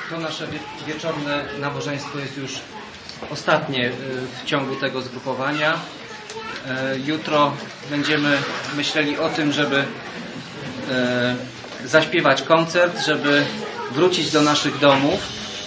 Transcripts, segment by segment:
To nasze wieczorne nabożeństwo jest już ostatnie w ciągu tego zgrupowania. Jutro będziemy myśleli o tym, żeby zaśpiewać koncert, żeby wrócić do naszych domów.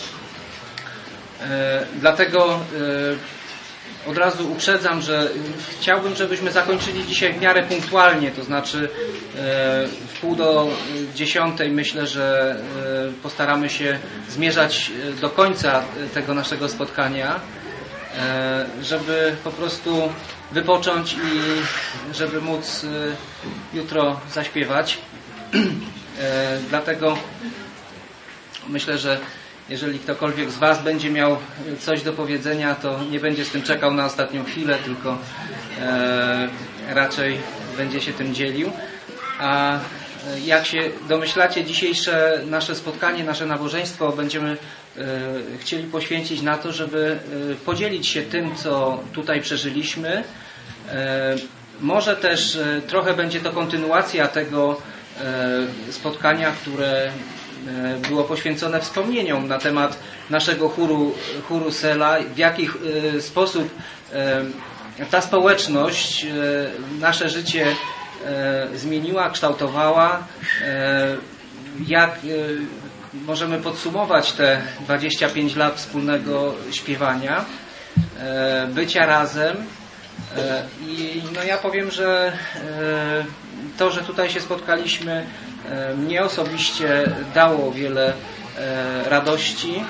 Dlatego od razu uprzedzam, że chciałbym, żebyśmy zakończyli dzisiaj w miarę punktualnie, to znaczy w 9:30 myślę, że postaramy się zmierzać do końca tego naszego spotkania, żeby po prostu wypocząć i żeby móc jutro zaśpiewać. Dlatego myślę, że jeżeli ktokolwiek z Was będzie miał coś do powiedzenia, to nie będzie z tym czekał na ostatnią chwilę, tylko raczej będzie się tym dzielił. A jak się domyślacie, dzisiejsze nasze spotkanie, nasze nabożeństwo będziemy chcieli poświęcić na to, żeby podzielić się tym, co tutaj przeżyliśmy. Może też trochę będzie to kontynuacja tego spotkania, które było poświęcone wspomnieniom na temat naszego chóru Sela, w jaki sposób ta społeczność nasze życie zmieniła, kształtowała, jak możemy podsumować te 25 lat wspólnego śpiewania, bycia razem. I ja powiem, że to, że tutaj się spotkaliśmy, mnie osobiście dało wiele radości.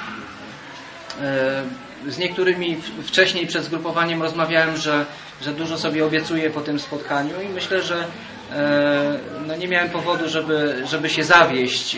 Z niektórymi wcześniej przed zgrupowaniem rozmawiałem, że dużo sobie obiecuję po tym spotkaniu i myślę, że nie miałem powodu, żeby się zawieść,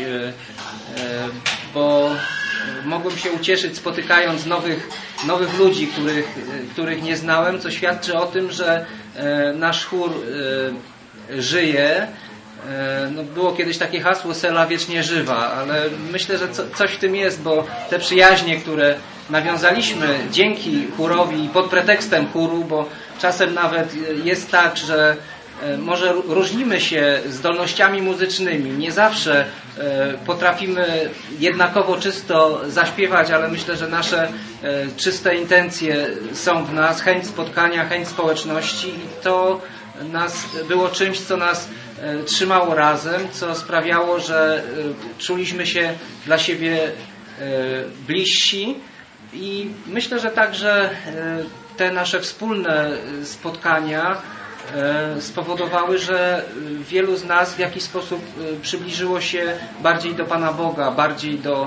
bo mogłem się ucieszyć, spotykając nowych ludzi, których nie znałem, co świadczy o tym, że nasz chór żyje. Było kiedyś takie hasło Sela wiecznie żywa, ale myślę, że coś w tym jest, bo te przyjaźnie, które nawiązaliśmy dzięki chórowi i pod pretekstem chóru, bo czasem nawet jest tak, że może różnimy się zdolnościami muzycznymi, nie zawsze potrafimy jednakowo czysto zaśpiewać, ale myślę, że nasze czyste intencje są w nas, chęć spotkania, chęć społeczności i to było czymś, co nas trzymało razem, co sprawiało, że czuliśmy się dla siebie bliżsi i myślę, że także te nasze wspólne spotkania spowodowały, że wielu z nas w jakiś sposób przybliżyło się bardziej do Pana Boga, bardziej do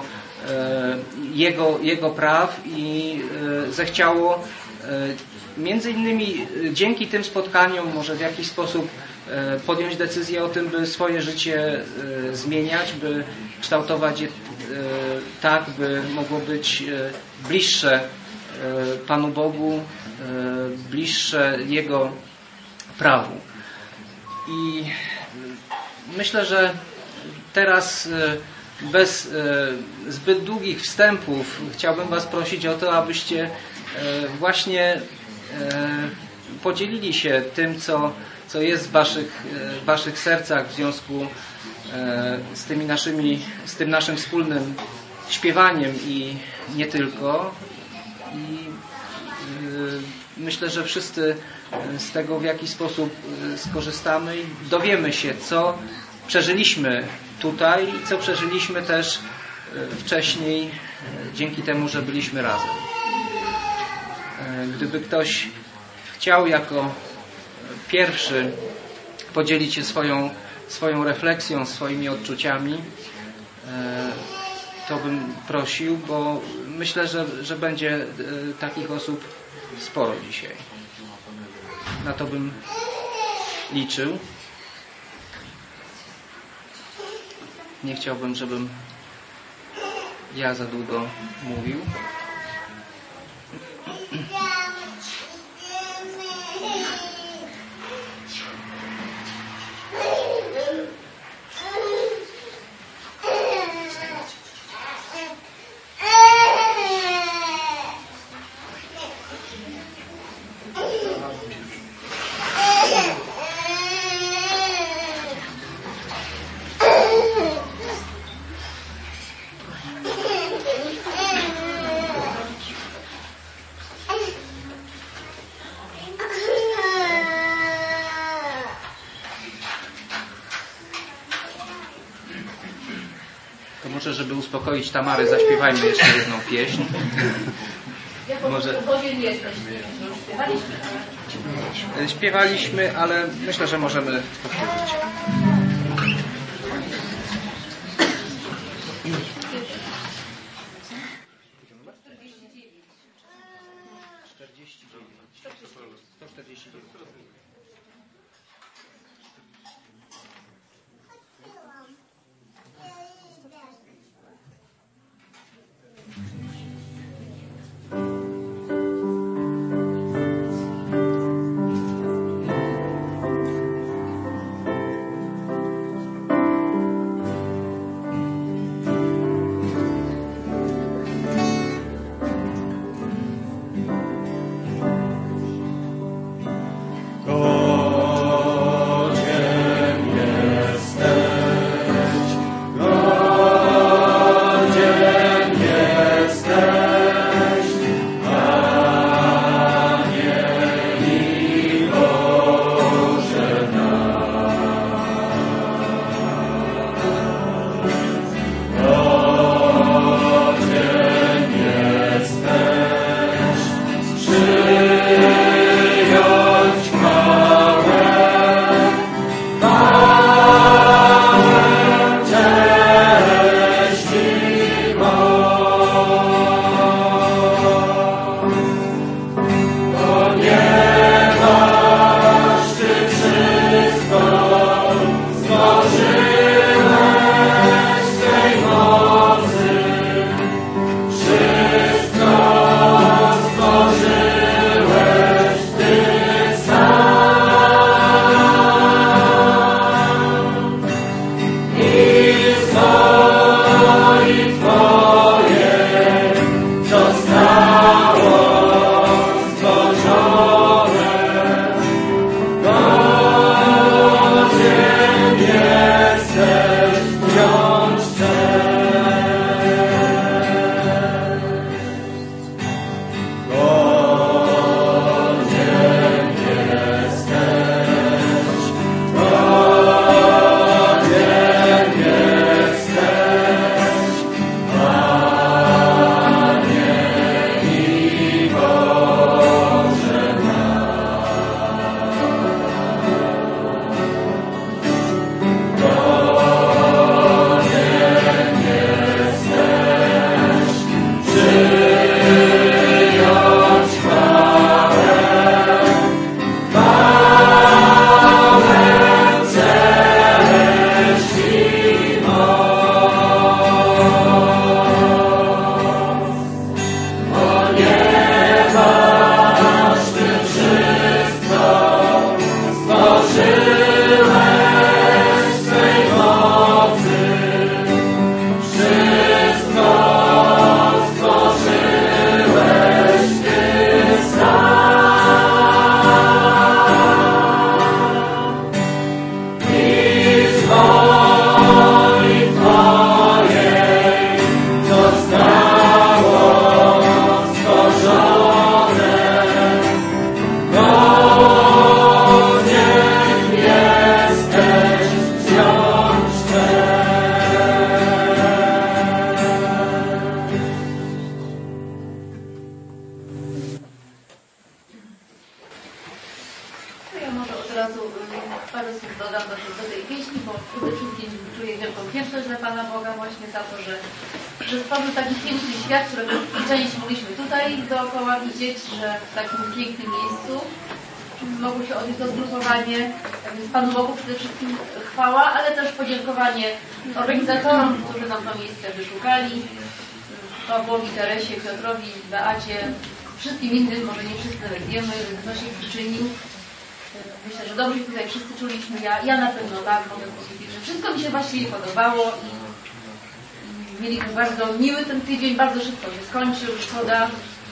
Jego praw i zechciało między innymi dzięki tym spotkaniom może w jakiś sposób podjąć decyzję o tym, by swoje życie zmieniać, by kształtować je tak, by mogło być bliższe Panu Bogu, bliższe Jego prawu. I myślę, że teraz bez zbyt długich wstępów chciałbym Was prosić o to, abyście właśnie podzielili się tym, co jest w Waszych sercach w związku z tym naszym wspólnym śpiewaniem i nie tylko. I myślę, że wszyscy z tego w jakiś sposób skorzystamy i dowiemy się, co przeżyliśmy tutaj i co przeżyliśmy też wcześniej dzięki temu, że byliśmy razem. Gdyby ktoś chciał jako pierwszy podzielić się swoją refleksją, swoimi odczuciami, to bym prosił, bo myślę, że będzie takich osób sporo dzisiaj. Na to bym liczył. Nie chciałbym, żebym ja za długo mówił. To może, żeby uspokoić Tamarę, zaśpiewajmy jeszcze jedną pieśń. Może godzin jesteśmy. Śpiewaliśmy, ale myślę, że możemy powtórzyć. Panu Bogu przede wszystkim chwała, ale też podziękowanie organizatorom, którzy nam to miejsce wyszukali, Pawłowi, Teresie, Piotrowi, Beacie, wszystkim innym, może nie wszyscy nawet wiemy, ktoś się przyczynił. Myślę, że dobrze się tutaj wszyscy czuliśmy. Ja na pewno tak mogę powiedzieć, że wszystko mi się właściwie podobało i mieliśmy bardzo miły ten tydzień, bardzo szybko się skończył, szkoda.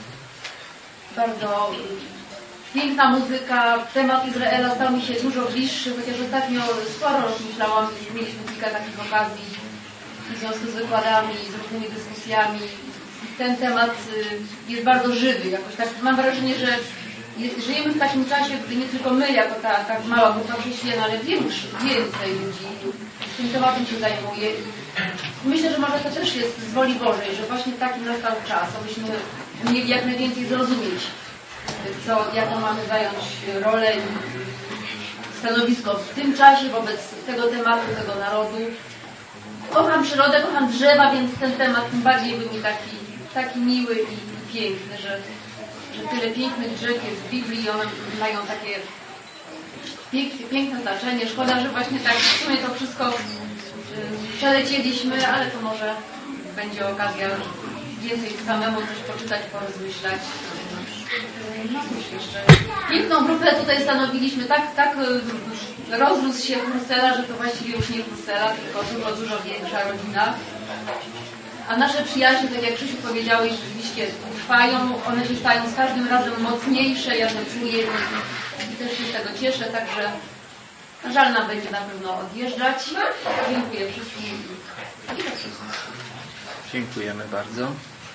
Bardzo piękna muzyka, temat Izraela stał mi się dużo bliższy, chociaż ostatnio sporo rozmyślałam, mieliśmy kilka takich okazji w związku z wykładami, z różnymi dyskusjami. Ten temat jest bardzo żywy, jakoś tak mam wrażenie, że żyjemy w takim czasie, gdy nie tylko my, jako ta mała grupa chrześcijan, ale więcej ludzi tym tematem się zajmuje myślę, że może to też jest z woli Bożej, że właśnie taki nastał czas, abyśmy mieli jak najwięcej zrozumieć, jaką mamy zająć rolę i stanowisko w tym czasie wobec tego tematu, tego narodu. Kocham przyrodę, kocham drzewa, więc ten temat tym bardziej był mi taki miły i piękny, że tyle pięknych drzew jest w Biblii i one mają takie piękne znaczenie. Szkoda, że właśnie tak w sumie to wszystko przelecieliśmy, ale to może będzie okazja więcej samemu coś poczytać, porozmyślać. No cóż jeszcze. Piękną grupę tutaj stanowiliśmy, tak rozrósł się Brusela, że to właściwie już nie Brusela, tylko dużo większa rodzina. A nasze przyjaźnie, tak jak Krzysiu powiedziałeś, rzeczywiście trwają, one się stają z każdym razem mocniejsze, ja to czuję i też się z tego cieszę, także żal nam będzie na pewno odjeżdżać. Dziękuję wszystkim. I to wszystko. Dziękujemy bardzo.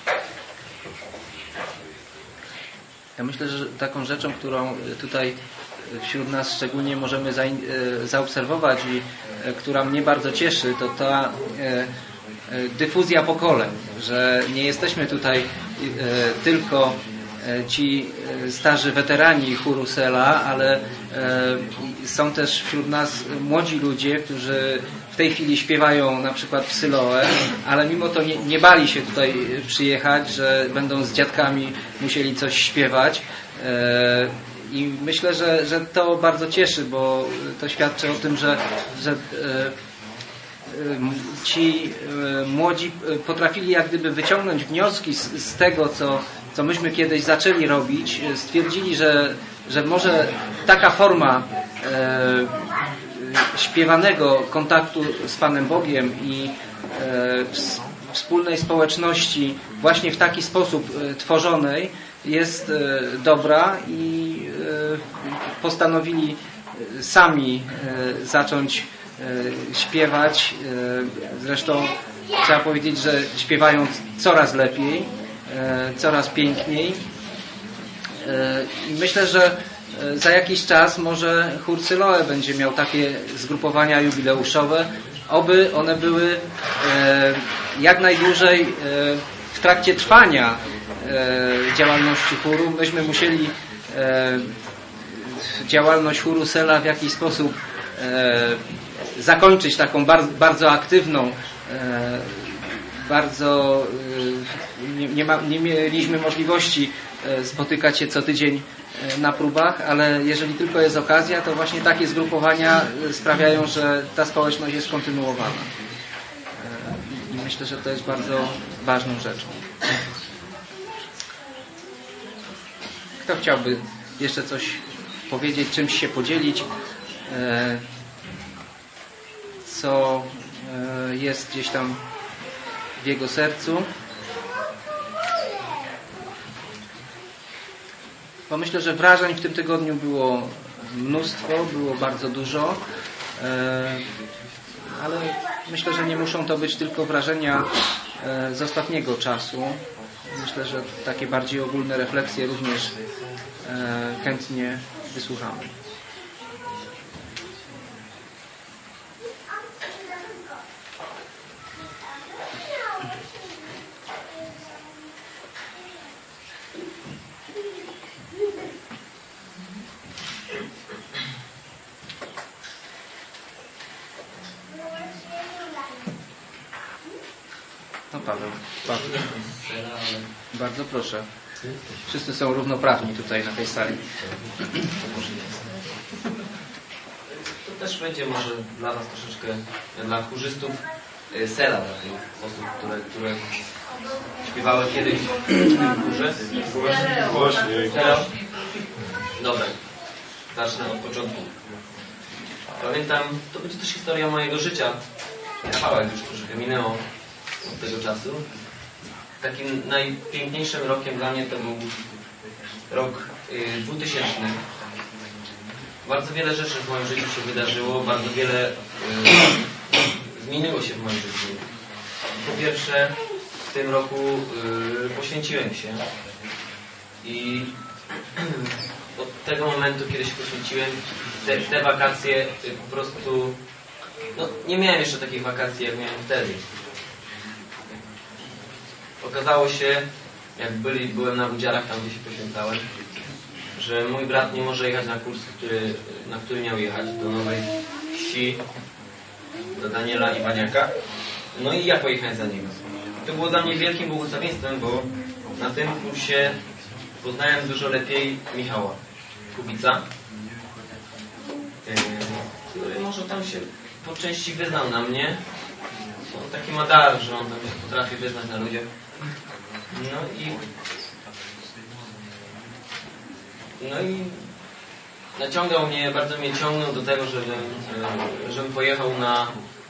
Ja myślę, że taką rzeczą, którą tutaj wśród nas szczególnie możemy zaobserwować i która mnie bardzo cieszy, to ta dyfuzja pokoleń, że nie jesteśmy tutaj tylko ci starzy weterani chóru Sela, ale są też wśród nas młodzi ludzie, którzy w tej chwili śpiewają na przykład w Syloe, ale mimo to nie bali się tutaj przyjechać, że będą z dziadkami musieli coś śpiewać. I myślę, że to bardzo cieszy, bo to świadczy o tym, że ci młodzi potrafili jak gdyby wyciągnąć wnioski z tego, co myśmy kiedyś zaczęli robić. Stwierdzili, że może taka forma śpiewanego kontaktu z Panem Bogiem i wspólnej społeczności właśnie w taki sposób tworzonej jest dobra i postanowili sami zacząć śpiewać. Zresztą trzeba powiedzieć, że śpiewają coraz lepiej, coraz piękniej. I myślę, że za jakiś czas może chór Syloe będzie miał takie zgrupowania jubileuszowe, oby one były jak najdłużej w trakcie trwania działalności chóru. Myśmy musieli działalność chóru Sela w jakiś sposób zakończyć taką bardzo aktywną, bardzo nie mieliśmy możliwości spotykać się co tydzień na próbach, ale jeżeli tylko jest okazja, to właśnie takie zgrupowania sprawiają, że ta społeczność jest kontynuowana. I myślę, że to jest bardzo ważną rzeczą. Kto chciałby jeszcze coś powiedzieć, czymś się podzielić, co jest gdzieś tam w jego sercu? Bo myślę, że wrażeń w tym tygodniu było mnóstwo, było bardzo dużo, ale myślę, że nie muszą to być tylko wrażenia z ostatniego czasu. Myślę, że takie bardziej ogólne refleksje również chętnie wysłuchamy. No Paweł. Bardzo proszę. Wszyscy są równoprawni tutaj na tej sali. To też będzie może dla nas troszeczkę, dla chórzystów Sela, takich osób, które śpiewały kiedyś w chórze. Głośniej. Dobra, zacznę od początku. Pamiętam, to będzie też historia mojego życia. Kawałek już troszkę minęło od tego czasu. Takim najpiękniejszym rokiem dla mnie to był rok 2000. Bardzo wiele rzeczy w moim życiu się wydarzyło, bardzo wiele zmieniło się w moim życiu. Po pierwsze, w tym roku poświęciłem się i od tego momentu, kiedy się poświęciłem, te wakacje po prostu no, nie miałem jeszcze takich wakacji, jak miałem wtedy. Okazało się, jak byłem na udziałach tam, gdzie się poświęcałem, że mój brat nie może jechać na kurs, na który miał jechać, do Nowej Wsi, do Daniela Iwaniaka. No i ja pojechałem za niego. To było dla mnie wielkim błogosławieństwem, bo na tym kursie poznałem dużo lepiej Michała Kubica, który może tam się po części wyznał na mnie. On taki ma dar, że on tam się potrafi wyznać na ludziach. No i naciągał mnie, bardzo mnie ciągnął do tego, żebym pojechał na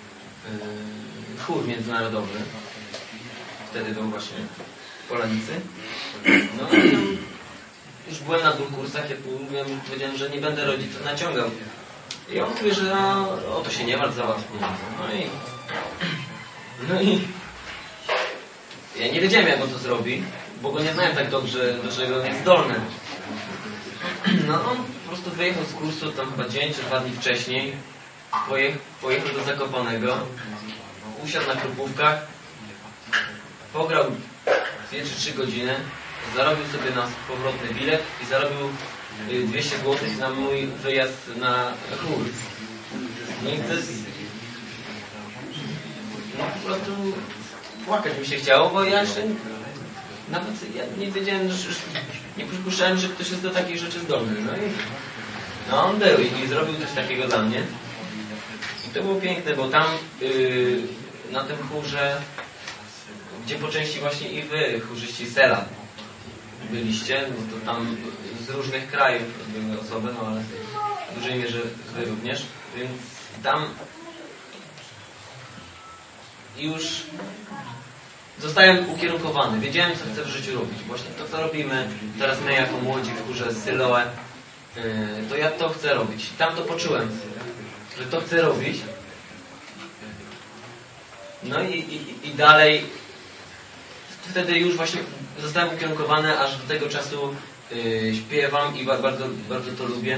chór międzynarodowy. Wtedy był właśnie w Polanicy. No i już byłem na 2 kursach, jak powiedziałem, że nie będę rodziców naciągał. I on mówi, że o to się nie martw, załatw pieniądze. No i ja nie wiedziałem, jak on to zrobi, bo go nie znałem tak dobrze, do czego on jest zdolny. No on po prostu wyjechał z kursu tam chyba dzień czy 2 dni wcześniej. Pojechał do Zakopanego, usiadł na Krupówkach, pograł 2 czy 3 godziny, zarobił sobie na powrotny bilet i zarobił 200 zł na mój wyjazd na chór. No i to jest... No po prostu płakać mi się chciało, bo ja jeszcze nawet nie wiedziałem, nie przypuszczałem, że ktoś jest do takich rzeczy zdolny. No on był i zrobił coś takiego dla mnie. I to było piękne, bo tam na tym chórze, gdzie po części właśnie i wy, chórzyści Sela, byliście, no to tam z różnych krajów były osoby, no ale w dużej mierze wy również, więc tam już zostałem ukierunkowany. Wiedziałem, co chcę w życiu robić. Właśnie to, co robimy teraz my jako młodzi w chórze Syloe, to ja to chcę robić. I tam to poczułem, że to chcę robić. No i dalej wtedy już właśnie zostałem ukierunkowany, aż do tego czasu śpiewam i bardzo, bardzo to lubię.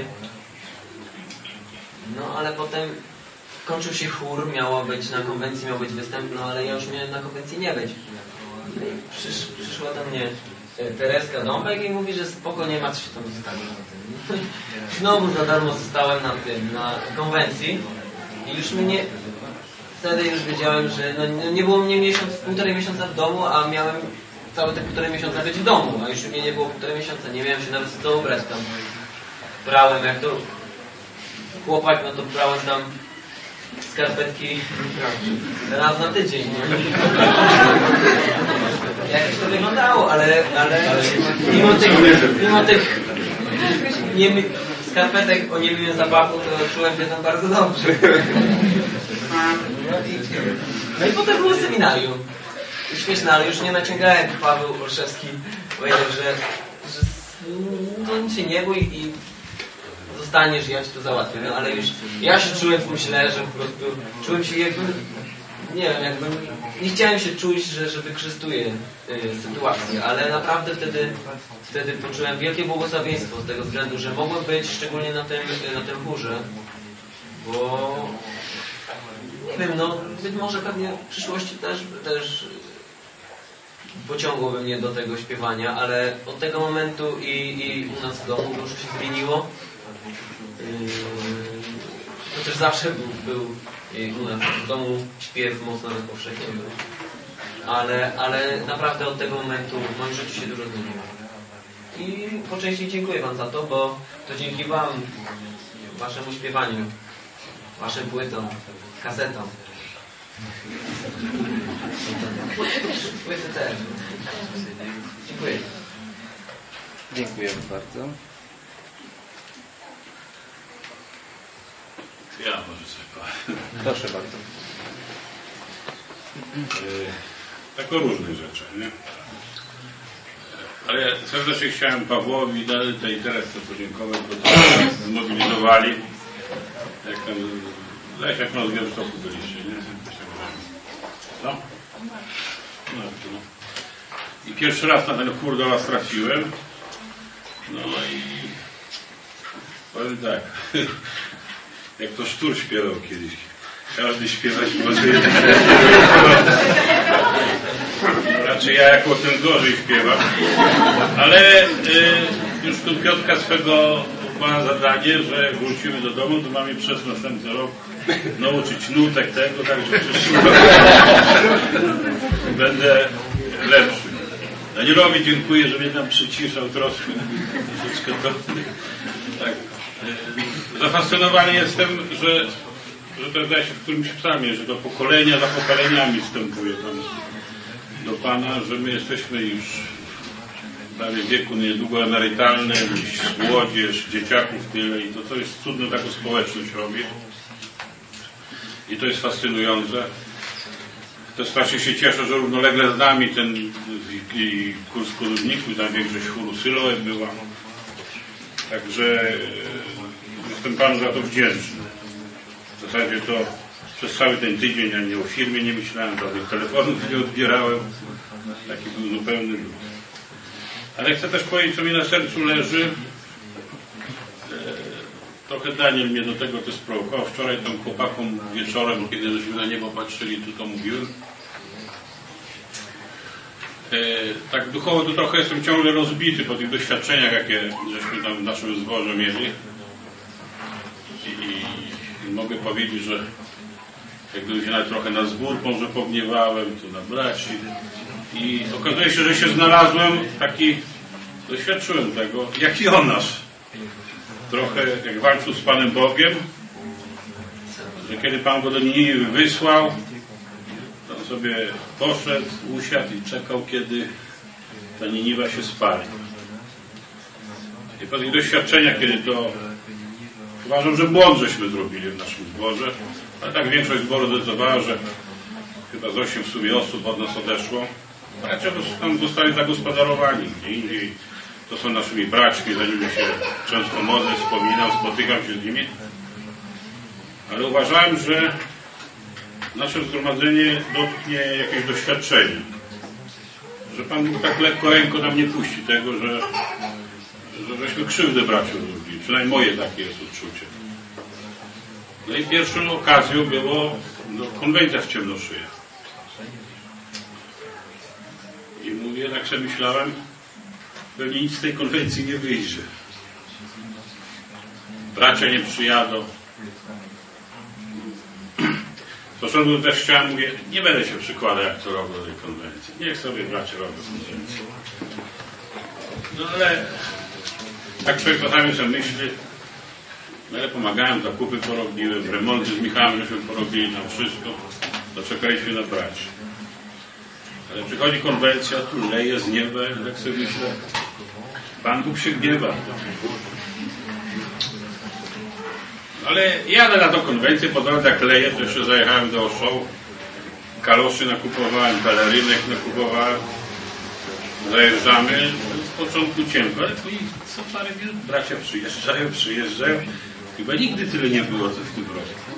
No ale potem kończył się chór, miało być na konwencji, miał być występ, no ale ja już miałem na konwencji nie być. No i przyszła do mnie Tereska Dąbek i mówi, że spoko, nie martw się, tam zostawię na tym. Znowu za darmo zostałem na konwencji i już mnie wtedy już wiedziałem, że no, nie było mnie półtorej miesiąca w domu, a miałem całe te półtorej miesiąca być w domu, a już mnie nie było półtorej miesiąca, nie miałem się nawet co ubrać tam. Brałem, jak to chłopak, no to brałem tam skarpetki raz na tydzień. Jakś to wyglądało, ale mimo tych skarpetek o niemiłym zapachu, to czułem się tam bardzo dobrze. No i potem było seminarium. Śmieszne, ale już nie naciągałem. Paweł Olszewski powiedział, że no nic się nie bój i zostaniesz, ja ci to załatwię. No ale już ja się czułem w myśle, że po prostu czułem się jakbym, nie wiem, nie chciałem się czuć, że wykorzystuję sytuację, ale naprawdę wtedy poczułem wielkie błogosławieństwo z tego względu, że mogłem być szczególnie na tym chórze, bo nie wiem, no być może pewnie w przyszłości też pociągłoby mnie do tego śpiewania, ale od tego momentu i u nas w domu dużo się zmieniło. Chociaż zawsze był u nas w domu śpiew mocno rozpowszechniony. Ale naprawdę od tego momentu w moim życiu się dużo zmieniło. I po części dziękuję wam za to, bo to dzięki wam, waszemu śpiewaniu, waszym płytom, kasetom. Płyty też. Dziękuję. Dziękuję bardzo. Ja może coś powiem. Proszę bardzo. Tak o różnych rzeczach, nie? Ale ja serdecznie chciałem Pawłowi i Teresce podziękować, bo to zmobilizowali. Jak tam, jak na Białymstoku byliście, nie? No? No. I pierwszy raz na ten chór do was trafiłem. No i powiem tak, jak to Sztur śpiewał kiedyś. każdy śpiewać może. Raczej ja jako ten gorzej śpiewam. Ale już tu Piotrka swego ma zadanie, że jak wrócimy do domu, to mamy przez następny rok nauczyć nutek tego, także będę lepszy. Danielowi dziękuję, że mnie tam przyciszał troszkę to. Tak. Zafascynowany jestem, że to zdaje się w którymś psalmie, że to pokolenia za pokoleniami wstępuje tam do Pana, że my jesteśmy już prawie w wieku niedługo emerytalnym, młodzież, dzieciaków tyle i to jest cudne, taką społeczność robi. I to jest fascynujące. Też strasznie się cieszę, że równolegle z nami ten kurs koludników, tam większość chóru Syloe była. Także jestem Panu za to wdzięczny. W zasadzie to przez cały ten tydzień ani o firmie nie myślałem, żadnych telefonów nie odbierałem. Taki był zupełny lud. Ale chcę też powiedzieć, co mi na sercu leży. Trochę Daniel mnie do tego też sprowokował. Wczoraj tam chłopakom wieczorem, kiedy żeśmy na niebo patrzyli, tylko mówiłem. Tak duchowo to trochę jestem ciągle rozbity po tych doświadczeniach, jakie żeśmy tam w naszym zborze mieli. I mogę powiedzieć, że jak gdybym się nawet trochę na zbór może pogniewałem, to na braci. I okazuje się, że się znalazłem taki, doświadczyłem tego, jak Jonasz. Trochę jak walczył z Panem Bogiem, że kiedy Pan go do Niniwy wysłał, to on sobie poszedł, usiadł i czekał, kiedy ta Niniwa się spali. I po tych doświadczeniach, kiedy to uważam, że błąd żeśmy zrobili w naszym zborze, ale tak większość zboru zdecydowała, że chyba z 8 w sumie osób od nas odeszło. Raczej tam zostali zagospodarowani gdzie indziej. To są naszymi braćmi, za nimi się często modlę, wspominam, spotykam się z nimi. Ale uważałem, że nasze zgromadzenie dotknie jakieś doświadczenie. Że Pan Bóg tak lekko ręko nam nie puści tego, żeśmy krzywdę braciom zrobili. Przynajmniej moje takie jest odczucie. No i pierwszą okazją było konwencja w Ciemnoszyjach. I mówię, tak sobie myślałem, pewnie nic z tej konwencji nie wyjdzie. Bracia nie przyjadą. Początku też chciałem, mówię, nie będę się przykładał, jak to robią do tej konwencji. Niech sobie bracia robią konwencję. No ale tak człowiek czasami sobie myśli, no ale pomagałem, zakupy porobiłem, remonty z Michałem żeśmy porobili, nam wszystko. Doczekaliśmy na braci. Ale przychodzi konwencja, tu leje z nieba, jak sobie myślę, Pan Bóg się gniewa. Ale jadę na tą konwencję, po drodze jak leje, to jeszcze zajechałem do Oszołu. Kaloszy nakupowałem, pelerynek nakupowałem. Zajeżdżamy, z początku cienko, ale później co parę minut bracia przyjeżdżają. Chyba nigdy tyle nie było, co w tym roku.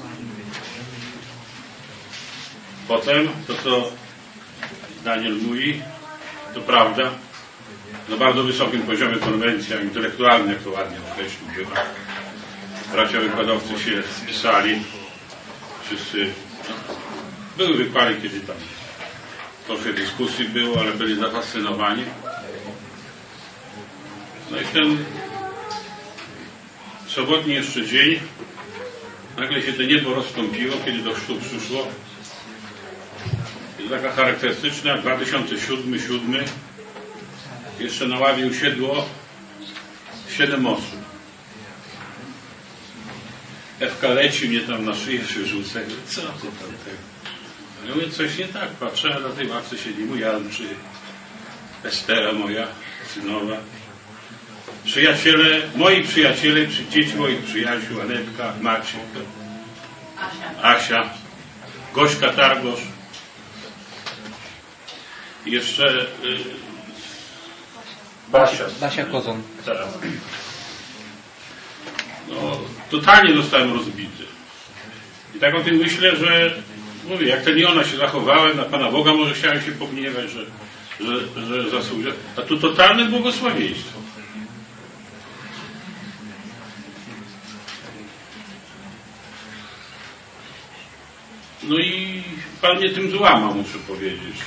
Potem to, co Daniel mówi, to prawda. Na bardzo wysokim poziomie konwencja intelektualna, jak to ładnie określił, bywa. Bracia wykładowcy się spisali. Wszyscy, były wykłady, kiedy tam trochę dyskusji było, ale byli zafascynowani. No i ten sobotni jeszcze dzień, nagle się to niebo rozstąpiło, kiedy do chrztu przyszło. Jest taka charakterystyczna, 2007, jeszcze na ławie usiedło 7 osób. Ewka leci mnie tam na szyję przyrzuca. Co ty tam tego? Ja mówię, coś nie tak. Patrzę, a na tej ławce siedzi mój Andrzej, Estera moja, synowa. Przyjaciele, moi przyjaciele, dzieci moich przyjaciół, Anetka, Maciek, Asia, Gośka Targosz. I jeszcze Basia Kozon. Tak. No, totalnie zostałem rozbity. I tak o tym myślę, że mówię, jak ten Jona się zachowałem, na Pana Boga może chciałem się pogniewać, że zasługuje. A tu totalne błogosławieństwo. No i Pan mnie tym złamał, muszę powiedzieć.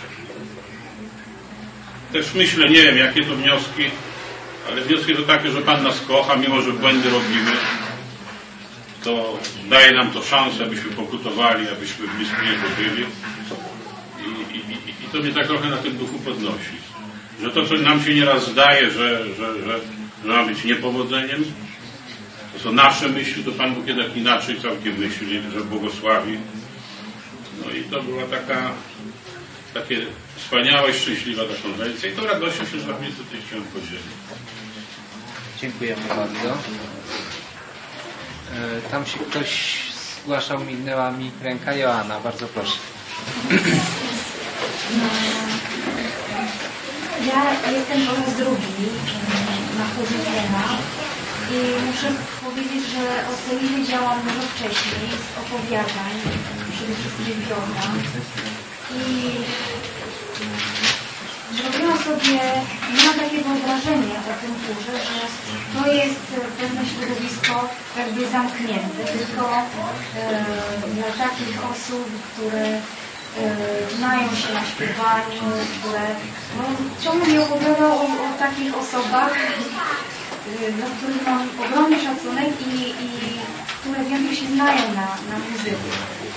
Też myślę, nie wiem jakie to wnioski, ale wnioski to takie, że Pan nas kocha, mimo że błędy robimy, to daje nam to szansę, abyśmy pokutowali, abyśmy blisko Niego byli. I to mnie tak trochę na tym duchu podnosi. Że to, co nam się nieraz zdaje, że ma być niepowodzeniem, to są nasze myśli, to Pan Bóg jednak inaczej całkiem myśli, że błogosławi. No i to była takie wspaniała i szczęśliwa ta konwencja i tą radością się z Wami tutaj chciałem podzielić. Dziękujemy bardzo. Tam się ktoś zgłaszał, mignęła mi ręka. Joanna, bardzo proszę. Ja jestem po raz drugi na chórze Sela i muszę powiedzieć, że o Seli wiedziałam dużo wcześniej z opowiadań, przede wszystkim Piotra. I zrobiłam sobie takie wyobrażenie o tym chórze, że to jest pewne środowisko jakby zamknięte, tylko dla takich osób, które znają się na śpiewaniu, które ciągle mi opowiadał o takich osobach, dla których mam ogromny szacunek i które wiem, że się znają na muzyce.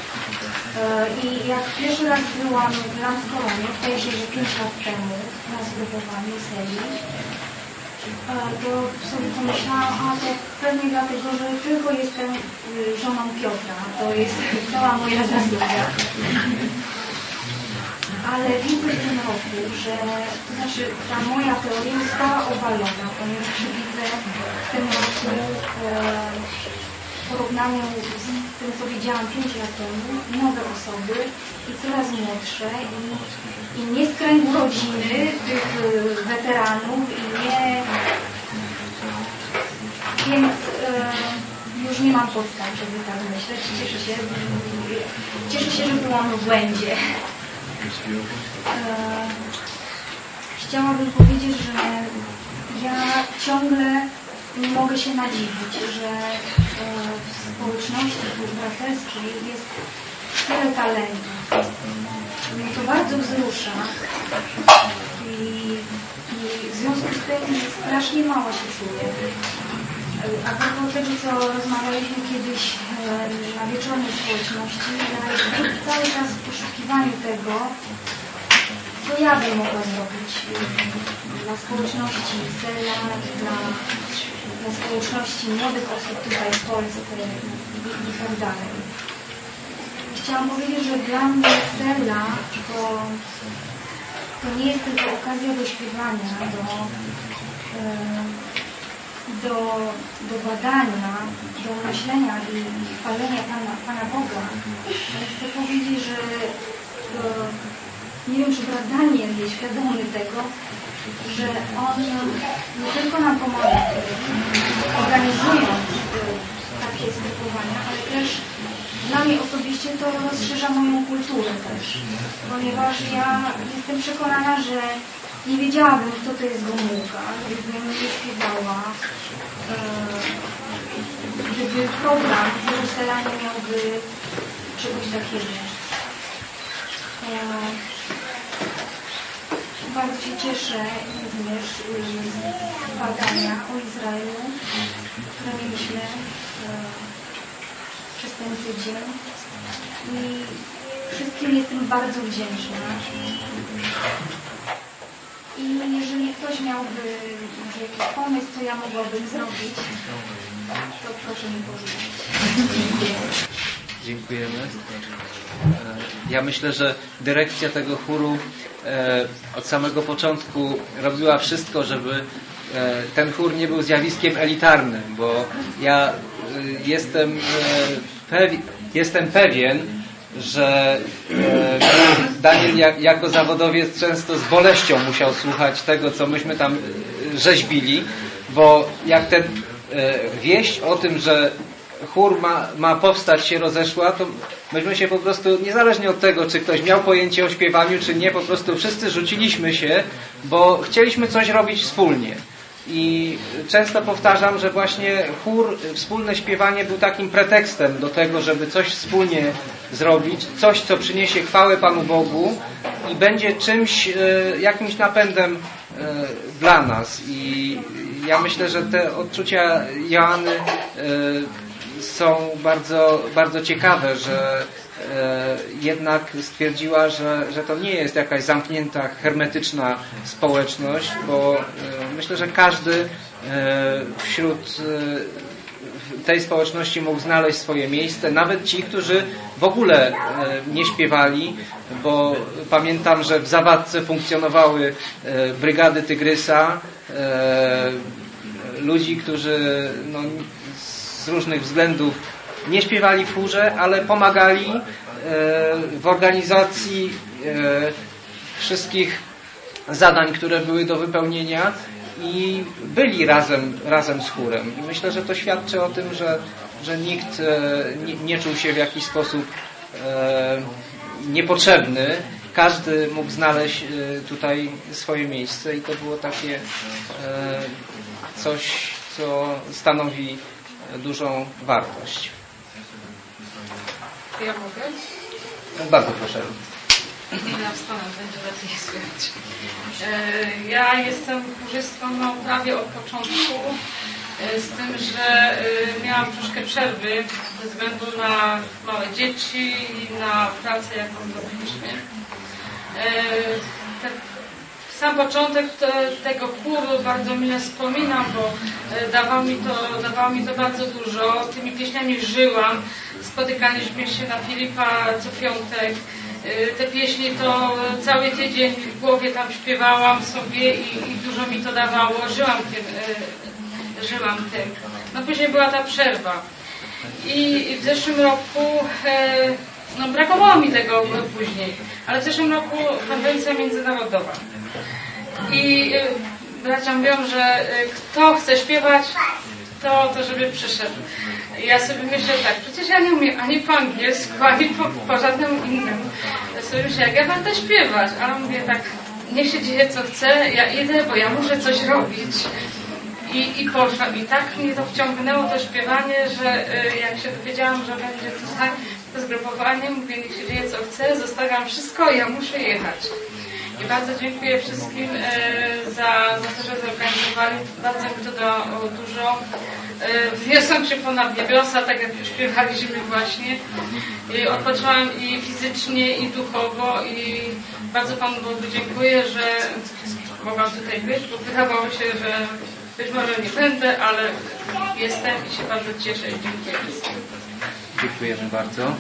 I jak pierwszy raz byłam w Landskoronie, zdaje się, że 5 lat temu na zgrupowaniu Seli, to sobie pomyślałam, to pewnie dlatego, że tylko jestem żoną Piotra. To jest cała moja zasługa. Ale widzę w tym roku, że to znaczy ta moja teoria została obalona, ponieważ widzę w tym roku w porównaniu z tym, co widziałam 5 lat temu, nowe osoby i coraz młodsze i nie z kręgu rodziny tych weteranów i nie... Więc już nie mam podstaw, żeby tak myśleć. Cieszę się, że byłam w błędzie. Chciałabym powiedzieć, że ja ciągle nie mogę się nadziwić, że w społeczności braterskiej jest tyle talentów. Mnie to bardzo wzrusza i w związku z tym strasznie mało się czuję. A propos tego, co rozmawialiśmy kiedyś na wieczornej społeczności, ja jestem cały czas w poszukiwaniu tego, co ja bym mogła zrobić dla społeczności Sela, dla społeczności młodych osób tutaj w Polsce i tak dalej. Chciałam powiedzieć, że dla mnie Sela to nie jest tylko okazja do śpiewania, do badania, do myślenia i chwalenia Pana Boga. Chcę powiedzieć, że nie wiem, czy brat Daniel jest świadomy tego, że on nie tylko nam pomaga, organizując takie zgrupowania, ale też dla mnie osobiście to rozszerza moją kulturę też, ponieważ ja jestem przekonana, że nie wiedziałabym, kto to jest Gomułka, gdybym nie śpiewała, gdyby program w Jeruzalem miałby czegoś takiego. Bardzo się cieszę również z badania o Izraelu, które mieliśmy przez ten tydzień i wszystkim jestem bardzo wdzięczna. I jeżeli ktoś miałby może jakiś pomysł, co ja mogłabym zrobić, to proszę mi powiedzieć. Dziękujemy. Ja myślę, że dyrekcja tego chóru od samego początku robiła wszystko, żeby ten chór nie był zjawiskiem elitarnym, bo ja jestem pewien, że Daniel jako zawodowiec często z boleścią musiał słuchać tego, co myśmy tam rzeźbili, bo jak ten wieść o tym, że chór ma powstać, się rozeszła, to myśmy się po prostu, niezależnie od tego, czy ktoś miał pojęcie o śpiewaniu, czy nie, po prostu wszyscy rzuciliśmy się, bo chcieliśmy coś robić wspólnie. I często powtarzam, że właśnie chór, wspólne śpiewanie był takim pretekstem do tego, żeby coś wspólnie zrobić, coś, co przyniesie chwałę Panu Bogu i będzie czymś, jakimś napędem dla nas. I ja myślę, że te odczucia Joanny są bardzo, bardzo ciekawe, że jednak stwierdziła, że to nie jest jakaś zamknięta, hermetyczna społeczność, bo myślę, że każdy wśród tej społeczności mógł znaleźć swoje miejsce, nawet ci, którzy w ogóle nie śpiewali, bo pamiętam, że w Zawadce funkcjonowały brygady Tygrysa, ludzi, którzy z różnych względów nie śpiewali w chórze, ale pomagali w organizacji wszystkich zadań, które były do wypełnienia i byli razem z chórem. I myślę, że to świadczy o tym, że nikt nie czuł się w jakiś sposób niepotrzebny. Każdy mógł znaleźć tutaj swoje miejsce i to było takie coś, co stanowi dużą wartość. Ja mogę? Bardzo proszę. Ja wstanę, będzie lepiej słychać. Ja jestem chórzystką prawie od początku, z tym, że miałam troszkę przerwy ze względu na małe dzieci i na pracę, jaką robiliśmy. Sam początek tego chóru bardzo mile wspominam, bo dawało mi to bardzo dużo. Tymi pieśniami żyłam. Spotykaliśmy się na Filipa co piątek. Te pieśni to cały tydzień w głowie tam śpiewałam sobie i dużo mi to dawało. Żyłam tym. No później była ta przerwa. I w zeszłym roku brakowało mi tego później, ale w zeszłym roku konwencja międzynarodowa. I bracia mówią, że kto chce śpiewać, to żeby przyszedł. I ja sobie myślę tak, przecież ja nie umiem ani po angielsku, ani po żadnym innym. Ja sobie myślę, jak ja będę śpiewać, a mówię tak, niech się dzieje co chce, ja idę, bo ja muszę coś robić. I poszłam. I tak mnie to wciągnęło to śpiewanie, że jak się dowiedziałam, że będzie tutaj to zgrupowanie, mówię, niech się dzieje co chce, zostawiam wszystko i ja muszę jechać. I bardzo dziękuję wszystkim za to, że zorganizowali. Bardzo mi to dało dużo. Wniosłam się ponad niebiosa, tak jak śpiewaliśmy właśnie. I odpoczęłam i fizycznie, i duchowo. I bardzo Panu Bogu dziękuję, że mogłam tutaj być, bo wydawało się, że być może nie będę, ale jestem i się bardzo cieszę i dziękuję wszystkim. Dziękujemy bardzo.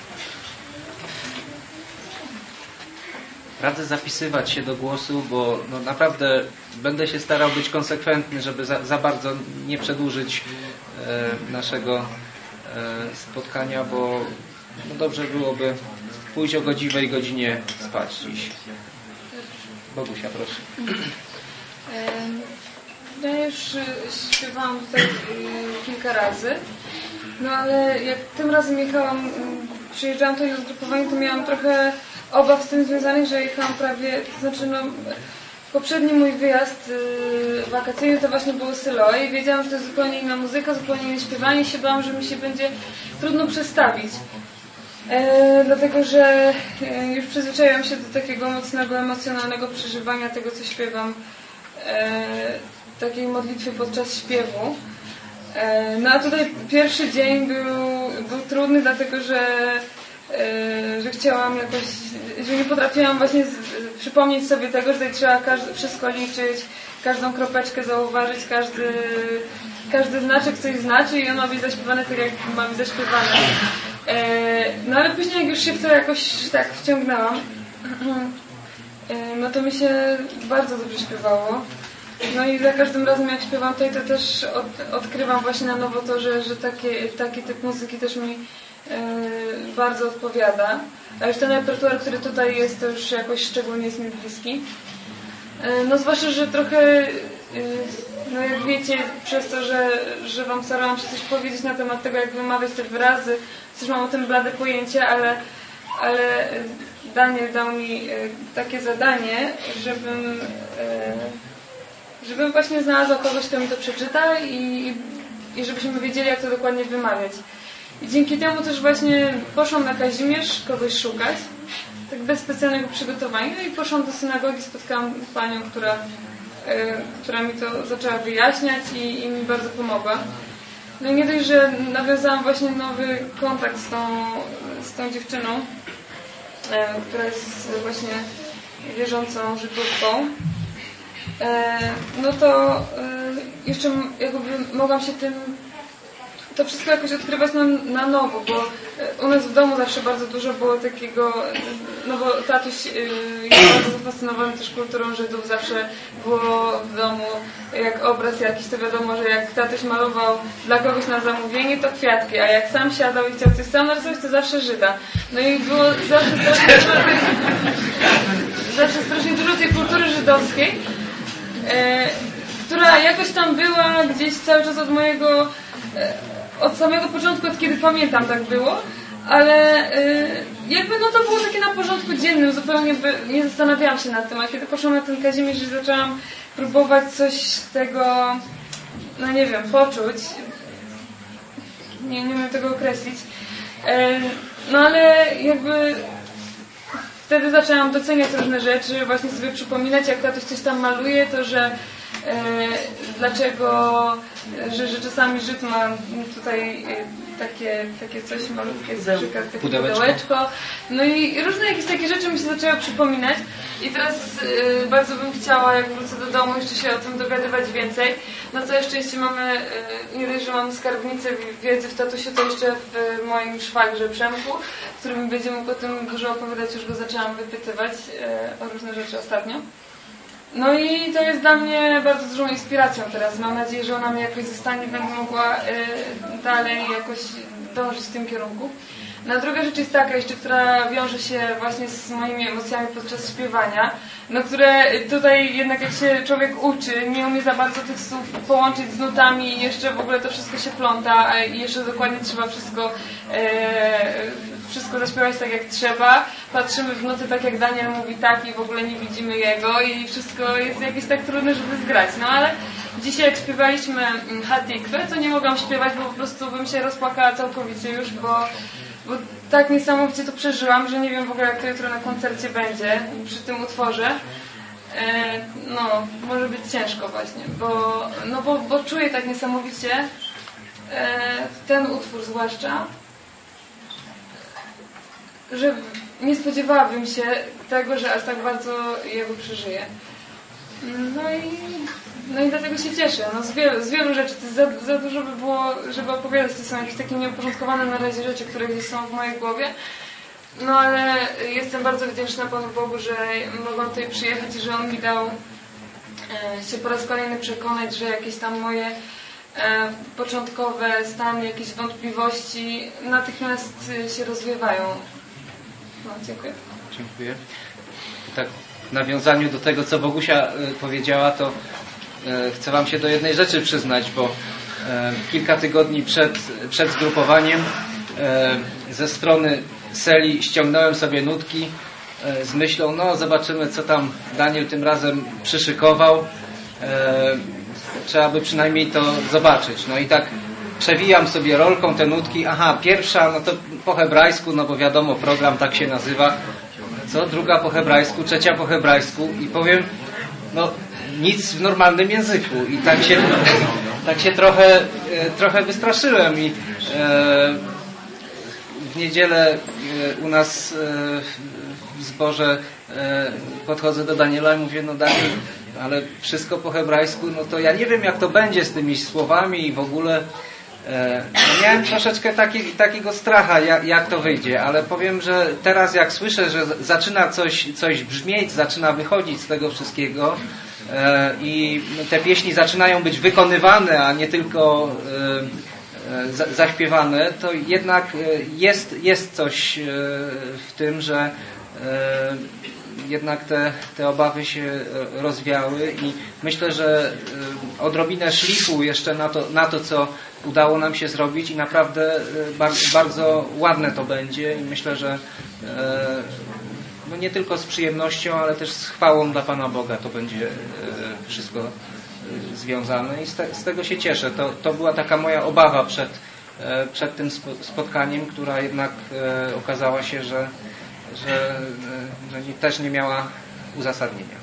Radzę zapisywać się do głosu, bo naprawdę będę się starał być konsekwentny, żeby za bardzo nie przedłużyć naszego spotkania, bo dobrze byłoby pójść o godziwej godzinie spać dziś. Bogusia, proszę. Ja już śpiewałam tutaj kilka razy, ale jak tym razem przyjeżdżałam tutaj do zgrupowania, to miałam trochę obaw z tym związanych, że jechałam poprzedni mój wyjazd wakacyjny to właśnie było Syloe i wiedziałam, że to jest zupełnie inna muzyka, zupełnie inne śpiewanie i się bałam, że mi się będzie trudno przestawić. Dlatego, że już przyzwyczaiłam się do takiego mocnego, emocjonalnego przeżywania tego, co śpiewam, takiej modlitwy podczas śpiewu. A tutaj pierwszy dzień był trudny, dlatego, że chciałam jakoś, że nie potrafiłam właśnie przypomnieć sobie tego, że tutaj trzeba wszystko liczyć, każdą kropeczkę zauważyć, każdy znaczek coś znaczy i on ma być zaśpiewane tak, jak ma być zaśpiewane. Ale później jak już się w to jakoś tak wciągnęłam, to mi się bardzo dobrze śpiewało. I za każdym razem jak śpiewam tutaj, to też odkrywam właśnie na nowo to, że taki typ muzyki też mi bardzo odpowiada. A już ten repertuar, który tutaj jest, to już jakoś szczególnie jest mi bliski. Zwłaszcza, że trochę, jak wiecie, przez to, że Wam starałam się coś powiedzieć na temat tego, jak wymawiać te wyrazy, też mam o tym blade pojęcie, ale Daniel dał mi takie zadanie, żebym właśnie znalazła kogoś, kto mi to przeczyta i żebyśmy wiedzieli, jak to dokładnie wymawiać. I dzięki temu też właśnie poszłam na Kazimierz kogoś szukać, tak bez specjalnego przygotowania, i poszłam do synagogi, spotkałam panią, która mi to zaczęła wyjaśniać i mi bardzo pomogła. No i nie dość, że nawiązałam właśnie nowy kontakt z tą dziewczyną, która jest właśnie wierzącą Żydówką, no to jeszcze jakby mogłam się to wszystko jakoś odkrywać na nowo, bo u nas w domu zawsze bardzo dużo było takiego, no bo tatuś jest bardzo zafascynowany też kulturą Żydów, zawsze było w domu jak obraz jakiś, to wiadomo, że jak tatuś malował dla kogoś na zamówienie, to kwiatki, a jak sam siadał i chciał coś sam narysować, to zawsze Żyda. No i było zawsze strasznie dużo tej kultury żydowskiej, która jakoś tam była gdzieś cały czas od samego początku, od kiedy pamiętam, tak było, ale jakby no to było takie na porządku dziennym, zupełnie nie zastanawiałam się nad tym, a kiedy poszłam na ten Kazimierz i zaczęłam próbować coś z tego, no nie wiem, poczuć, nie umiem tego określić, no ale jakby wtedy zaczęłam doceniać różne rzeczy, właśnie sobie przypominać, jak tatuś coś tam maluje, to że dlaczego, że czasami Żyd ma tutaj takie coś malutkie, takie pudełeczko. No i różne jakieś takie rzeczy mi się zaczęły przypominać i teraz bardzo bym chciała, jak wrócę do domu, jeszcze się o tym dowiadywać więcej. Na całe szczęście mamy, nie dość, że mam skarbnicę wiedzy w tatusiu, to jeszcze w moim szwagrze Przemku, który mi będzie mógł o tym dużo opowiadać, już go zaczęłam wypytywać o różne rzeczy ostatnio. No i to jest dla mnie bardzo dużą inspiracją teraz. Mam nadzieję, że ona mnie jakoś zostanie i będę mogła dalej jakoś dążyć w tym kierunku. No, druga rzecz jest taka jeszcze, która wiąże się właśnie z moimi emocjami podczas śpiewania, no które tutaj jednak jak się człowiek uczy, nie umie za bardzo tych słów połączyć z nutami i jeszcze w ogóle to wszystko się pląta i jeszcze dokładnie trzeba wszystko zaśpiewać tak jak trzeba. Patrzymy w nuty tak jak Daniel mówi tak i w ogóle nie widzimy jego i wszystko jest jakieś tak trudne, żeby zgrać. No ale dzisiaj jak śpiewaliśmy Hatikwę, to nie mogłam śpiewać, bo po prostu bym się rozpłakała całkowicie już, bo tak niesamowicie to przeżyłam, że nie wiem w ogóle jak to jutro na koncercie będzie przy tym utworze. No, może być ciężko właśnie, bo czuję tak niesamowicie ten utwór zwłaszcza, że nie spodziewałabym się tego, że aż tak bardzo jego przeżyję. No i dlatego się cieszę. No z wielu rzeczy. To jest za dużo by było, żeby opowiadać. To są jakieś takie nieuporządkowane na razie rzeczy, które gdzieś są w mojej głowie. No ale jestem bardzo wdzięczna Panu Bogu, że mogłam tutaj przyjechać i że On mi dał się po raz kolejny przekonać, że jakieś tam moje początkowe stany, jakieś wątpliwości natychmiast się rozwiewają. No, dziękuję. Dziękuję. Tak, w nawiązaniu do tego, co Bogusia powiedziała, to chcę Wam się do jednej rzeczy przyznać, bo kilka tygodni przed zgrupowaniem ze strony Seli ściągnąłem sobie nutki z myślą, no zobaczymy, co tam Daniel tym razem przyszykował. Trzeba by przynajmniej to zobaczyć. No i tak przewijam sobie rolką te nutki. Aha, pierwsza, no to po hebrajsku, no bo wiadomo, program tak się nazywa. Co? Druga po hebrajsku, trzecia po hebrajsku i powiem, no nic w normalnym języku. I tak się trochę wystraszyłem i w niedzielę u nas w zborze podchodzę do Daniela i mówię, no Daniel, ale wszystko po hebrajsku, no to ja nie wiem jak to będzie z tymi słowami i w ogóle miałem troszeczkę takiego stracha, jak to wyjdzie, ale powiem, że teraz jak słyszę, że zaczyna coś brzmieć, zaczyna wychodzić z tego wszystkiego i te pieśni zaczynają być wykonywane, a nie tylko zaśpiewane, to jednak jest coś w tym, że jednak te obawy się rozwiały i myślę, że odrobinę szlifu jeszcze na to, co udało nam się zrobić i naprawdę bardzo ładne to będzie i myślę, że no nie tylko z przyjemnością, ale też z chwałą dla Pana Boga to będzie wszystko związane i z tego się cieszę. To była taka moja obawa przed tym spotkaniem, która jednak okazała się, że też nie miała uzasadnienia.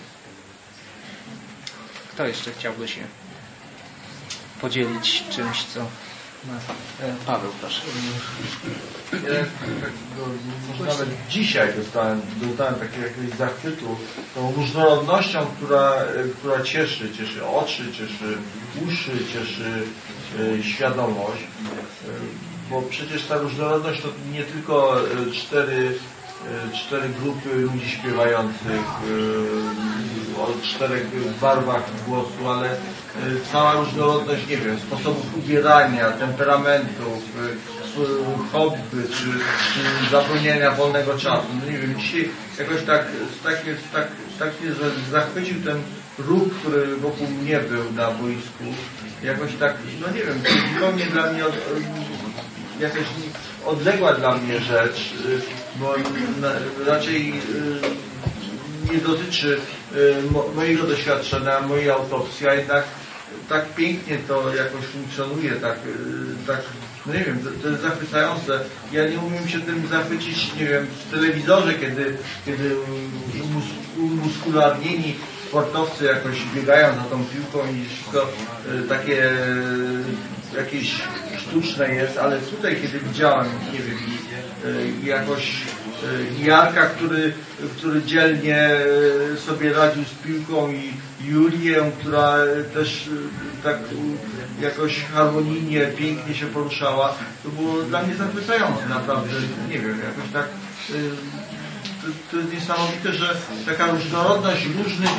Kto jeszcze chciałby się podzielić czymś, co ma... Paweł, proszę. Ja może nawet dzisiaj dostałem takiego jakiegoś zachwytu tą różnorodnością, która cieszy oczy, cieszy uszy, cieszy świadomość, bo przecież ta różnorodność to nie tylko cztery grupy ludzi śpiewających o 4 barwach głosu, ale cała różnorodność, nie wiem, sposobów ubierania, temperamentów, hobby, czy zapełniania wolnego czasu. No nie wiem, dzisiaj jakoś tak mnie zachwycił ten ruch, który wokół mnie był na boisku. Jakoś tak, no nie wiem, zupełnie dla mnie jakaś odległa dla mnie rzecz, bo raczej nie dotyczy mojego doświadczenia, mojej autopsji, a jednak tak pięknie to jakoś funkcjonuje, tak no nie wiem, to jest zachwycające. Ja nie umiem się tym zachwycić, nie wiem, w telewizorze, kiedy muskularnieni sportowcy jakoś biegają za tą piłką i wszystko takie jakieś sztuczne jest, ale tutaj, kiedy widziałem, nie wiem, jakoś Jarka, który dzielnie sobie radził z piłką, i Julię, która też tak jakoś harmonijnie, pięknie się poruszała, to było dla mnie zachwycające, naprawdę, nie wiem, jakoś tak to jest niesamowite, że taka różnorodność różnych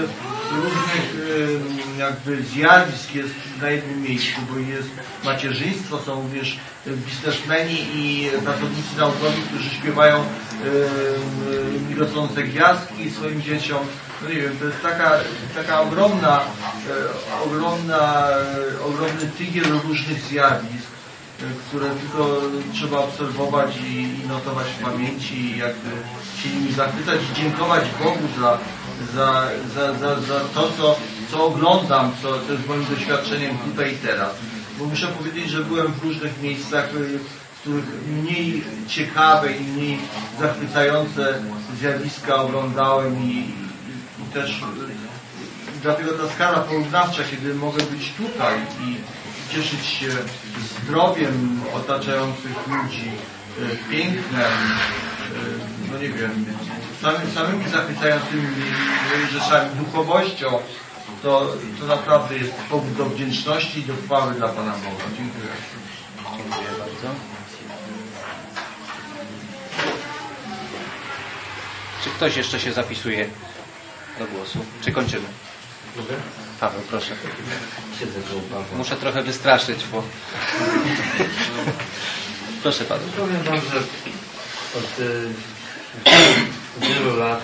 jakby zjawisk jest na jednym miejscu, bo jest macierzyństwo, są również biznesmeni i pracownicy naukowi, którzy śpiewają migoczące gwiazdki swoim dzieciom. No nie wiem, to jest taka ogromny tygiel różnych zjawisk, które tylko trzeba obserwować i notować w pamięci, i jakby się nimi zachwycać i dziękować Bogu za to, co oglądam, co jest moim doświadczeniem tutaj i teraz. Bo muszę powiedzieć, że byłem w różnych miejscach, w których mniej ciekawe i mniej zachwycające zjawiska oglądałem i też dlatego ta skala porównawcza, kiedy mogę być tutaj i cieszyć się zdrowiem otaczających ludzi, pięknem, no nie wiem, samymi zachwycającymi rzeczami, duchowością, to naprawdę jest powód do wdzięczności i do chwały dla Pana Boga. Dziękuję. Dziękuję bardzo. Czy ktoś jeszcze się zapisuje do głosu? Czy kończymy? Paweł, proszę. Siedzę koło Pawła. Muszę trochę wystraszyć, bo... Proszę Paweł. Powiem Wam, że od wielu lat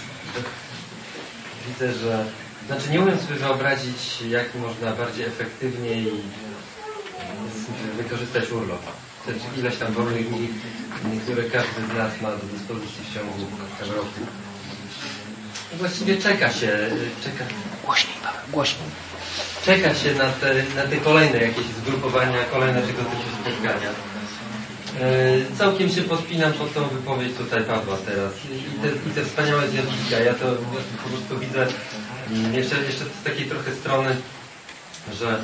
widzę, że... Znaczy nie umiem sobie wyobrazić, jak można bardziej efektywnie wykorzystać urlop. Ileś tam wolnych dni, które każdy z nas ma do dyspozycji w ciągu roku. Właściwie czeka się... Głośniej, Paweł, głośniej. Czeka się na te kolejne jakieś zgrupowania, kolejne tego typu spotkania. Całkiem się podpinam pod tą wypowiedź tutaj Pawła teraz. I te wspaniałe zjawiska. Ja to po prostu widzę jeszcze z takiej trochę strony, że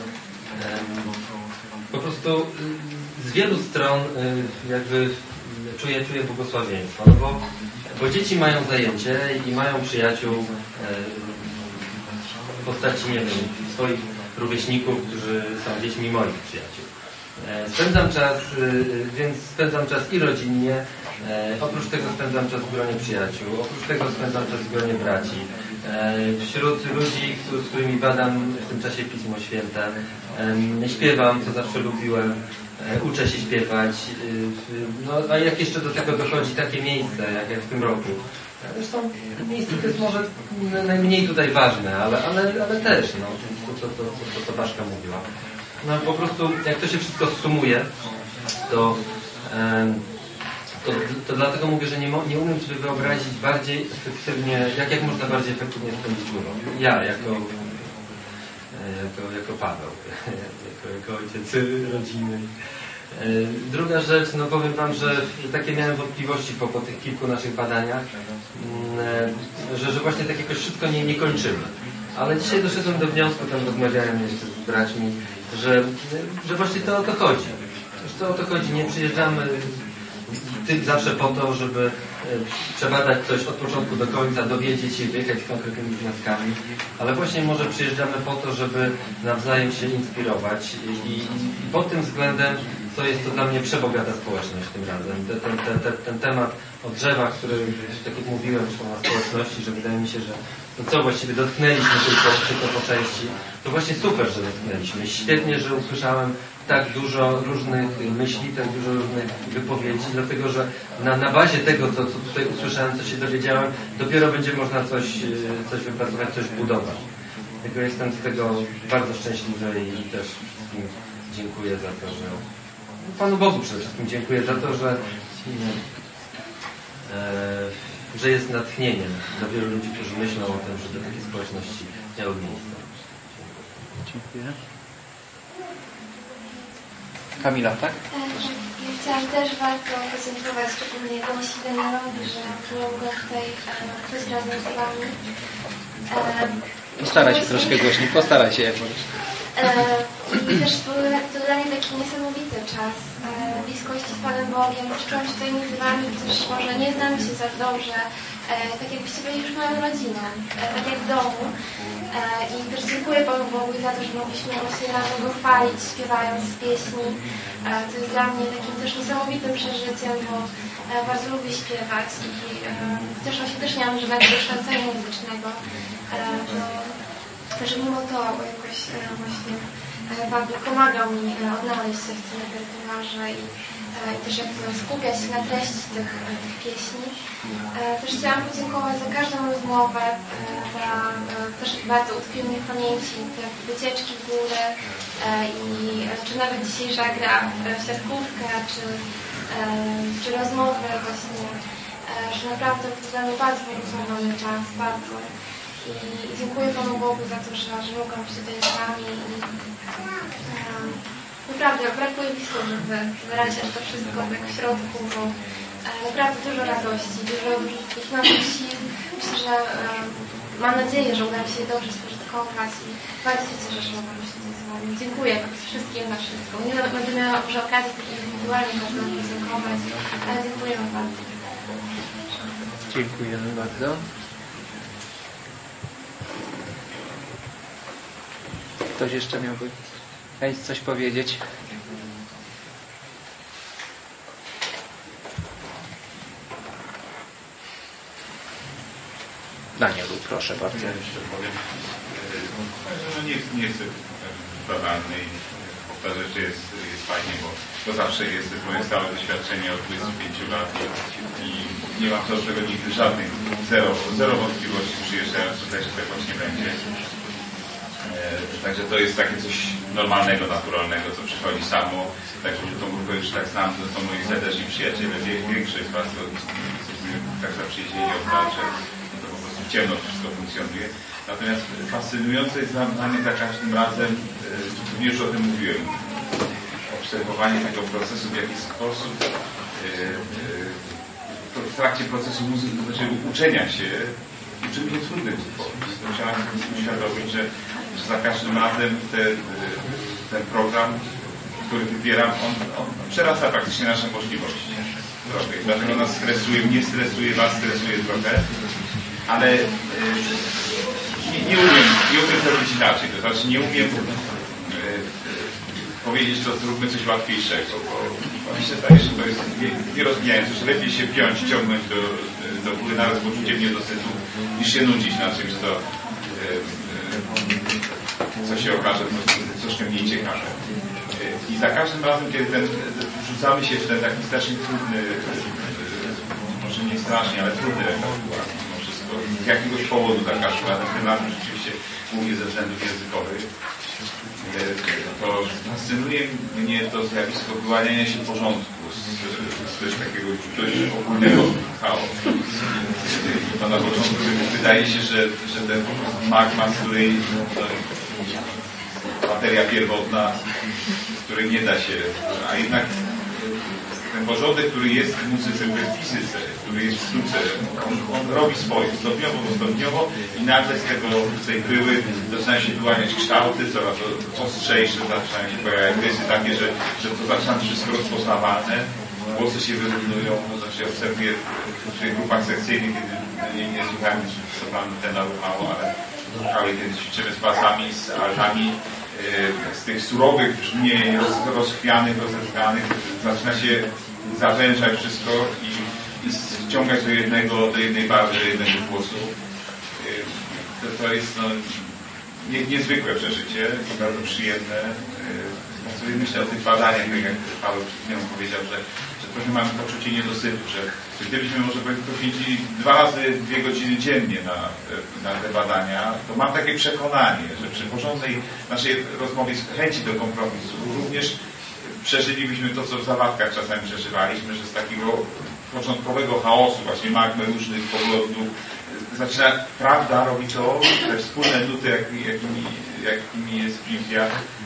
po prostu z wielu stron jakby czuję błogosławieństwo. No bo dzieci mają zajęcie i mają przyjaciół w postaci, nie wiem, swoich rówieśników, którzy są dziećmi moich przyjaciół. Spędzam czas i rodzinnie, oprócz tego spędzam czas w gronie przyjaciół, oprócz tego spędzam czas w gronie braci, wśród ludzi, z którymi badam w tym czasie Pismo Święte, śpiewam, co zawsze lubiłem, uczę się śpiewać, no a jak jeszcze do tego dochodzi takie miejsce, jak w tym roku. Zresztą miejsce to jest może najmniej tutaj ważne, ale też, no, to Baszka mówiła. No po prostu, jak to się wszystko sumuje, to dlatego mówię, że nie umiem sobie wyobrazić bardziej efektywnie, jak można bardziej efektywnie spędzić urlop. Ja, jako Paweł, jako ojciec rodziny, Druga rzecz, no powiem Wam, że takie miałem wątpliwości po tych kilku naszych badaniach, że właśnie tak jakoś szybko nie kończymy. Ale dzisiaj doszedłem do wniosku, tam rozmawiałem jeszcze z braćmi, że właśnie to o to chodzi. Że to o to chodzi. Nie przyjeżdżamy zawsze po to, żeby przebadać coś od początku do końca, dowiedzieć się i wyjechać z konkretnymi wnioskami, ale właśnie może przyjeżdżamy po to, żeby nawzajem się inspirować i pod tym względem to jest to dla mnie przebogata społeczność tym razem. Ten temat o drzewach, który, tak jak mówiłem już o społeczności, że wydaje mi się, że to co właściwie dotknęliśmy tylko po części, to właśnie super, że dotknęliśmy. Świetnie, że usłyszałem tak dużo różnych myśli, tak dużo różnych wypowiedzi, dlatego że na bazie tego, co tutaj usłyszałem, co się dowiedziałem, dopiero będzie można coś wypracować, coś budować. Dlatego jestem z tego bardzo szczęśliwy i też wszystkim dziękuję za to, że Panu Bogu przede wszystkim dziękuję za to, że jest natchnieniem dla wielu ludzi, którzy myślą o tym, żeby takie społeczności miały miejsce. Dziękuję. Kamila, tak? Ja chciałam też bardzo podziękować szczególnie Tomasowi Danielowi, że mogłem tutaj być razem z Wami. Postaraj się troszkę głośniej, postaraj się jak możesz. I też to dla mnie taki niesamowity czas bliskości z Panem Bogiem. Też czułam się tutaj między Wami, też może nie znamy się za dobrze, tak jakbyście byli już moją rodziną, tak jak w domu. I też dziękuję Panu Bogu za to, że mogliśmy właśnie razem Go chwalić, śpiewając pieśni. To jest dla mnie takim też niesamowitym przeżyciem, bo bardzo lubię śpiewać i cieszę się też nie mam żadnego doświadczenia muzycznego. Że mimo to jakoś właśnie Pan Bóg pomagał mi odnaleźć się w tym repertuarze i też jakby skupiać się na treści tych pieśni. Też chciałam podziękować za każdą rozmowę, też bardzo utkwiły mi w pamięci te wycieczki w górę czy nawet dzisiejsza gra w siatkówkę, czy rozmowy właśnie, że naprawdę dla mnie bardzo wyróżniony czas, bardzo. I dziękuję Panu Bogu za to, że mogłam być tutaj z Wami i naprawdę brakuje mi słów, żeby wyrazić to wszystko tak w środku, bo naprawdę dużo radości, dużo takich nowych sił. Myślę, że mam nadzieję, że uda mi się dobrze spożytkować i bardzo się cieszę, że mogłam być tutaj z Wami. Dziękuję wszystkim za wszystko. Nie będę miała może okazji takiej indywidualnie można podziękować, ale dziękuję Wam bardzo. Dziękujemy bardzo. Ktoś jeszcze miałby coś powiedzieć? Danielu, proszę bardzo. Ja jeszcze powiem, że nie chcę badany i powtarzać, że jest fajnie, bo to zawsze jest moje stałe doświadczenie od 25 lat i nie mam co do tego nigdy żadnych, zero wątpliwości przyjeżdżając tutaj, że tak właśnie będzie. Także to jest takie coś normalnego, naturalnego, co przychodzi samo. Także tą grupę już tak znam, to są moi serdeczni przyjaciele. Większość z Was to jesteśmy tak zaprzyjaźnieni od lat, że to po prostu w ciemno wszystko funkcjonuje. Natomiast fascynujące jest dla mnie za każdym razem, już o tym mówiłem, obserwowanie tego procesu, w jaki sposób w trakcie procesu uczenia się uczymy się trudnych zupełnie. Chciałem uświadomić, że za każdym razem ten program, który wybieram, on przerasta praktycznie nasze możliwości. Dlatego nas stresuje, mnie stresuje, Was stresuje trochę, ale nie umiem zrobić inaczej. To znaczy nie umiem powiedzieć, że zróbmy coś łatwiejszego, bo mi się zdaje, że to jest nie rozwijające, że lepiej się wziąć, ciągnąć do góry nawet z poczuciem niedosytu, niż się nudzić na czymś, co się okaże, co ściągnięcie każe. I za każdym razem, kiedy wrzucamy się w ten taki strasznie trudny, może nie strasznie, ale trudny repertuar, mimo wszystko, z jakiegoś powodu za każdym razem, tym razem rzeczywiście głównie ze względów językowych, to fascynuje mnie to zjawisko wyłaniania się porządku z takiego dość ogólnego chaosu. To na początku wydaje się, że ten magma, z której materia pierwotna której nie da się, a jednak ten porządek, który jest w muzyce, który jest w fizyce, który jest w sztuce, on robi swoje, stopniowo i nagle z tej bryły zaczynają się wyłaniać kształty, coraz ostrzejsze, zaczynają się pojawiać rysy takie, że to zaczyna być wszystko rozpoznawalne, głosy się wyrównują, to znaczy obserwuję w tych grupach sekcyjnych, kiedy nie słuchałem sopranu tenoru mało, ale kiedy ćwiczymy z basami, z altami, z tych surowych brzmień, rozchwianych, rozezgranych, zaczyna się zawężać wszystko i ściągać do jednej barwy, do jednego głosu. To jest niezwykłe przeżycie i bardzo przyjemne. Ja sobie myślę o tych badaniach, tak jak Paweł przed chwilą powiedział, że trochę mamy poczucie niedosytu, że gdybyśmy może poświęcili 2 razy 2 godziny dziennie na te badania, to mam takie przekonanie, że przy porządnej naszej rozmowie z chęci do kompromisu również przeżylibyśmy to, co w zawadkach czasami przeżywaliśmy, że z takiego początkowego chaosu, właśnie magmy różnych poglądów, zaczyna prawda robić to, te wspólne nuty, jakimi jest Biblia,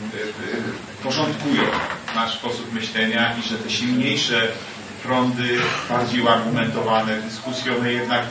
porządkują nasz sposób myślenia i że te silniejsze prądy, bardziej uargumentowane, dyskusjowe jednak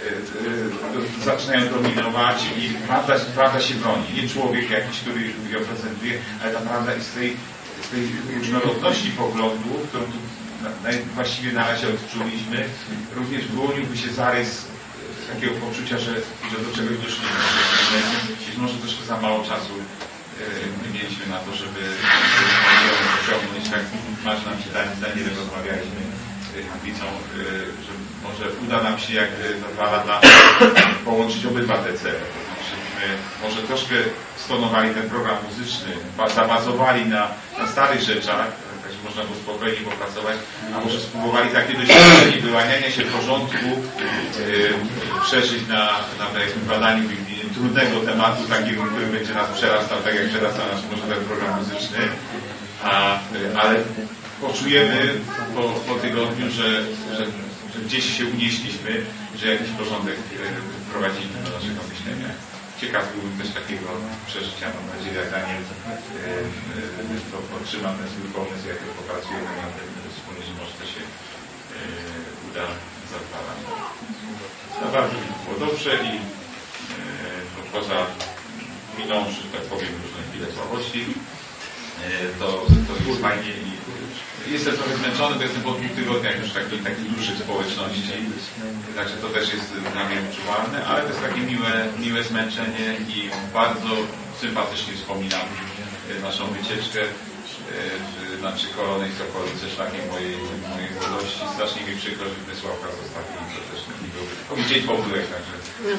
zaczynają dominować i prawda się broni. Nie człowiek jakiś, który ją prezentuje, ale ta prawda jest z tej różnorodności poglądów, którą tu właściwie na razie odczuliśmy, również wyłoniłby się zarys takiego poczucia, że do czegoś doszliśmy. Być może troszkę za mało czasu mieliśmy na to, żeby osiągnąć, tak masz nam się zdanie, rozmawialiśmy widzą, że może uda nam się jak za 2 lata połączyć obydwa te cele. To znaczy może troszkę stonowali ten program muzyczny, zabazowali na starych rzeczach, także można było spokojnie popracować, a może spróbowali takie doświadczenie wyłaniania się w porządku przeżyć na takim badaniu biblijnym trudnego tematu, takiego, który będzie nas przerastał, tak jak przerasta nasz może ten program muzyczny, ale poczujemy po tygodniu, że gdzieś się unieśliśmy, że jakiś porządek wprowadzimy do naszego myślenia. Ciekaw byłbym też takiego przeżycia, mam nadzieję, jak Daniel to otrzymam ten swój pomysł, jak popracujemy nad tym wspólnie, że może to się uda za 2 lata. No bardzo mi było dobrze i poza miną, że tak powiem, różne chwile słabości, to jest fajnie i jestem trochę zmęczony, bo jestem po 2 tygodniach już takiej dłuższej społeczności, także to też jest dla mnie odczuwalne, ale to jest takie miłe zmęczenie i bardzo sympatycznie wspominam naszą wycieczkę na 3 Korony i Sokolice, szlakiem mojej młodości. Strasznie mi przykro, że Wysławka zostawił, to też nie był. Dzień pobyłek, także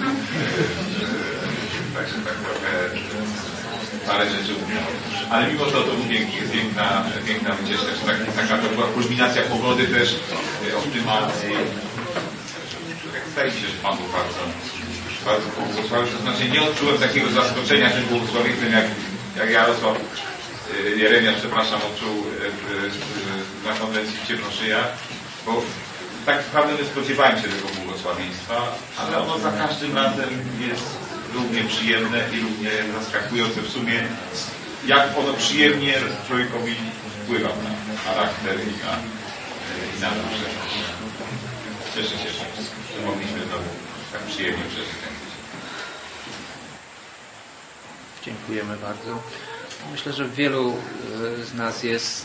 tak trochę parę rzeczy umiał. Ale mimo to był piękna wycieczka, taka to była kulminacja pogody też, optymalnej. Zdaje mi się, że Pan był bardzo błogosławiony. To znaczy nie odczułem takiego zaskoczenia tym błogosławieństwem, jak Jarosław Jeremiasz, przepraszam, odczuł na konwencji w Ciemnoszyjach, bo tak naprawdę nie spodziewałem się tego błogosławieństwa, ale ono za każdym razem jest równie przyjemne i równie zaskakujące w sumie, jak ono przyjemnie człowiekowi wpływa na charakter i na duszę. Cieszę się, że mogliśmy znowu tak przyjemnie przeżyć. Dziękujemy bardzo. Myślę, że w wielu z nas jest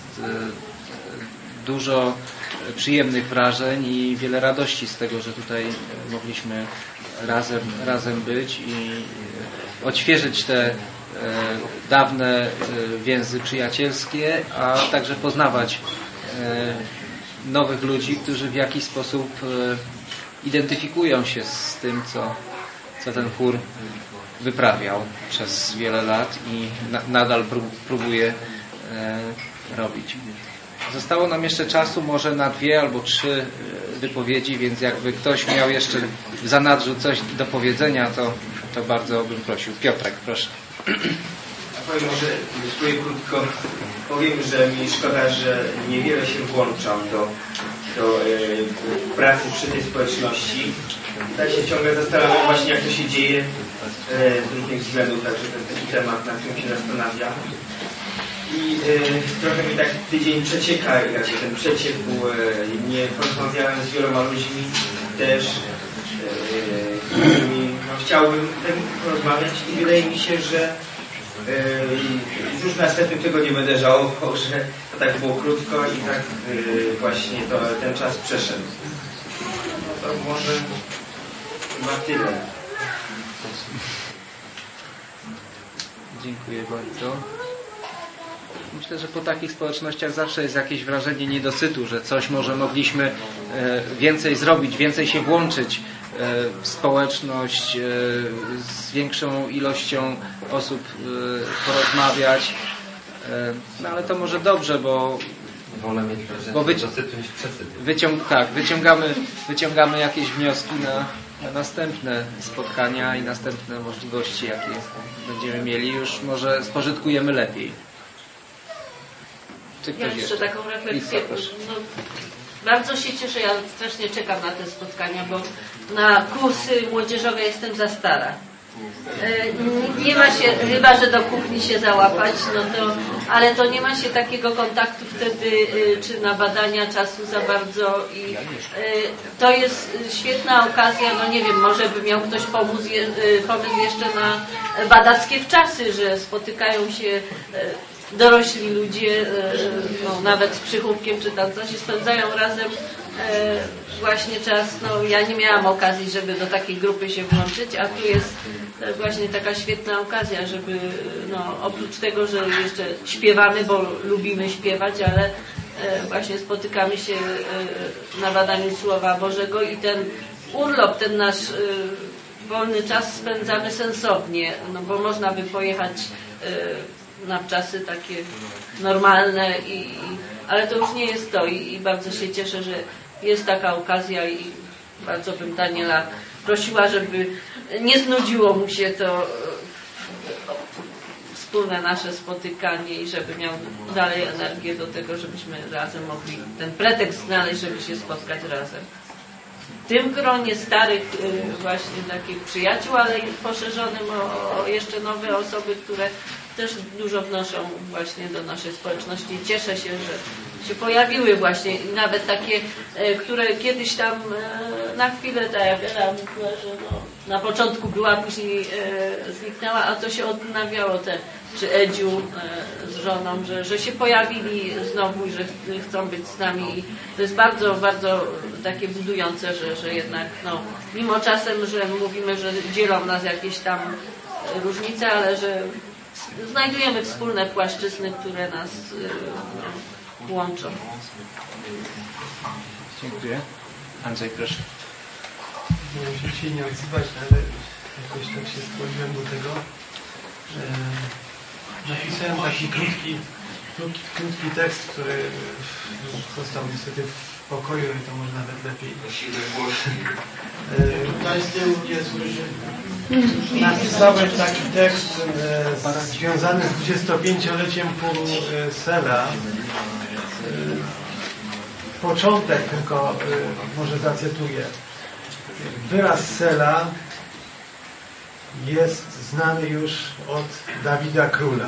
dużo przyjemnych wrażeń i wiele radości z tego, że tutaj mogliśmy razem być i odświeżyć te dawne więzy przyjacielskie, a także poznawać nowych ludzi, którzy w jakiś sposób identyfikują się z tym, co ten chór wyprawiał przez wiele lat i nadal próbuje robić. Zostało nam jeszcze czasu może na 2 albo 3 wypowiedzi, więc jakby ktoś miał jeszcze w zanadrzu coś do powiedzenia, to bardzo bym prosił. Piotrek, proszę. Powiem, może spróbuję krótko. Powiem, że mi szkoda, że niewiele się włączam do pracy przy tej społeczności. Tak się ciągle zastanawiam właśnie, jak to się dzieje z różnych względów, także to jest taki temat, na którym się zastanawiam. I trochę mi tak tydzień przecieka, jakby ten przeciek był, nie porozmawiałem z wieloma ludźmi też, którymi chciałbym porozmawiać i wydaje mi się, że już następnym tygodniu będę żałował, że to tak było krótko i tak właśnie ten czas przeszedł. To może chyba tyle. Dziękuję bardzo. Myślę, że po takich społecznościach zawsze jest jakieś wrażenie niedosytu, że coś może mogliśmy więcej zrobić, więcej się włączyć w społeczność, z większą ilością osób porozmawiać. No ale to może dobrze, bo wolę mieć wrażenie dosytu niż przesytu. Wyciągamy jakieś wnioski na następne spotkania i następne możliwości, jakie będziemy mieli, już może spożytkujemy lepiej. Czy ktoś jeszcze taką refleksję. No, bardzo się cieszę, ja strasznie czekam na te spotkania, bo na kursy młodzieżowe jestem za stara. Nie ma się, chyba że do kuchni się załapać, no to, ale to nie ma się takiego kontaktu wtedy, czy na badania czasu za bardzo i to jest świetna okazja, no nie wiem, może by miał ktoś pomysł jeszcze na badackie wczasy, że spotykają się dorośli ludzie, no, nawet z przychówkiem czy tam coś, spędzają razem właśnie czas. No, ja nie miałam okazji, żeby do takiej grupy się włączyć, a tu jest właśnie taka świetna okazja, żeby no, oprócz tego, że jeszcze śpiewamy, bo lubimy śpiewać, ale właśnie spotykamy się na badaniu Słowa Bożego i ten urlop, ten nasz wolny czas spędzamy sensownie, no bo można by pojechać na czasy takie normalne, ale to już nie jest to i bardzo się cieszę, że jest taka okazja i bardzo bym Daniela prosiła, żeby nie znudziło mu się to wspólne nasze spotykanie i żeby miał dalej energię do tego, żebyśmy razem mogli ten pretekst znaleźć, żeby się spotkać razem. W tym gronie starych właśnie takich przyjaciół, ale i poszerzonym o jeszcze nowe osoby, które też dużo wnoszą właśnie do naszej społeczności. Cieszę się, że się pojawiły właśnie nawet takie, które kiedyś tam na chwilę, tak jak Ela mówiła, że no, na początku była, później zniknęła, a to się odnawiało, czy Edziu z żoną, że się pojawili znowu i że chcą być z nami i to jest bardzo, bardzo takie budujące, że jednak no, mimo czasem, że mówimy, że dzielą nas jakieś tam różnice, ale że znajdujemy wspólne płaszczyzny, które nas łączą. Dziękuję. Andrzej, proszę. Miałem się dzisiaj nie odzywać, ale jakoś tak się skłoniłem do tego. Napisałem taki krótki tekst, który został niestety w pokoju i to może nawet lepiej. Napisałem taki tekst związany z 25-leciem chóru Sela. Początek tylko może zacytuję. Wyraz Sela jest znany już od Dawida Króla.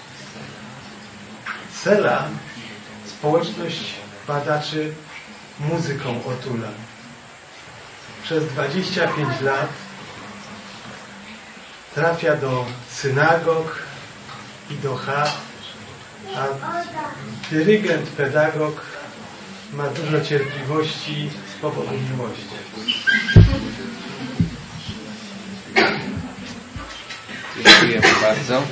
Sela społeczność badaczy muzyką otula. Przez 25 lat trafia do synagog i do chat, a dyrygent, pedagog ma dużo cierpliwości z powodu miłości. Dziękuję bardzo.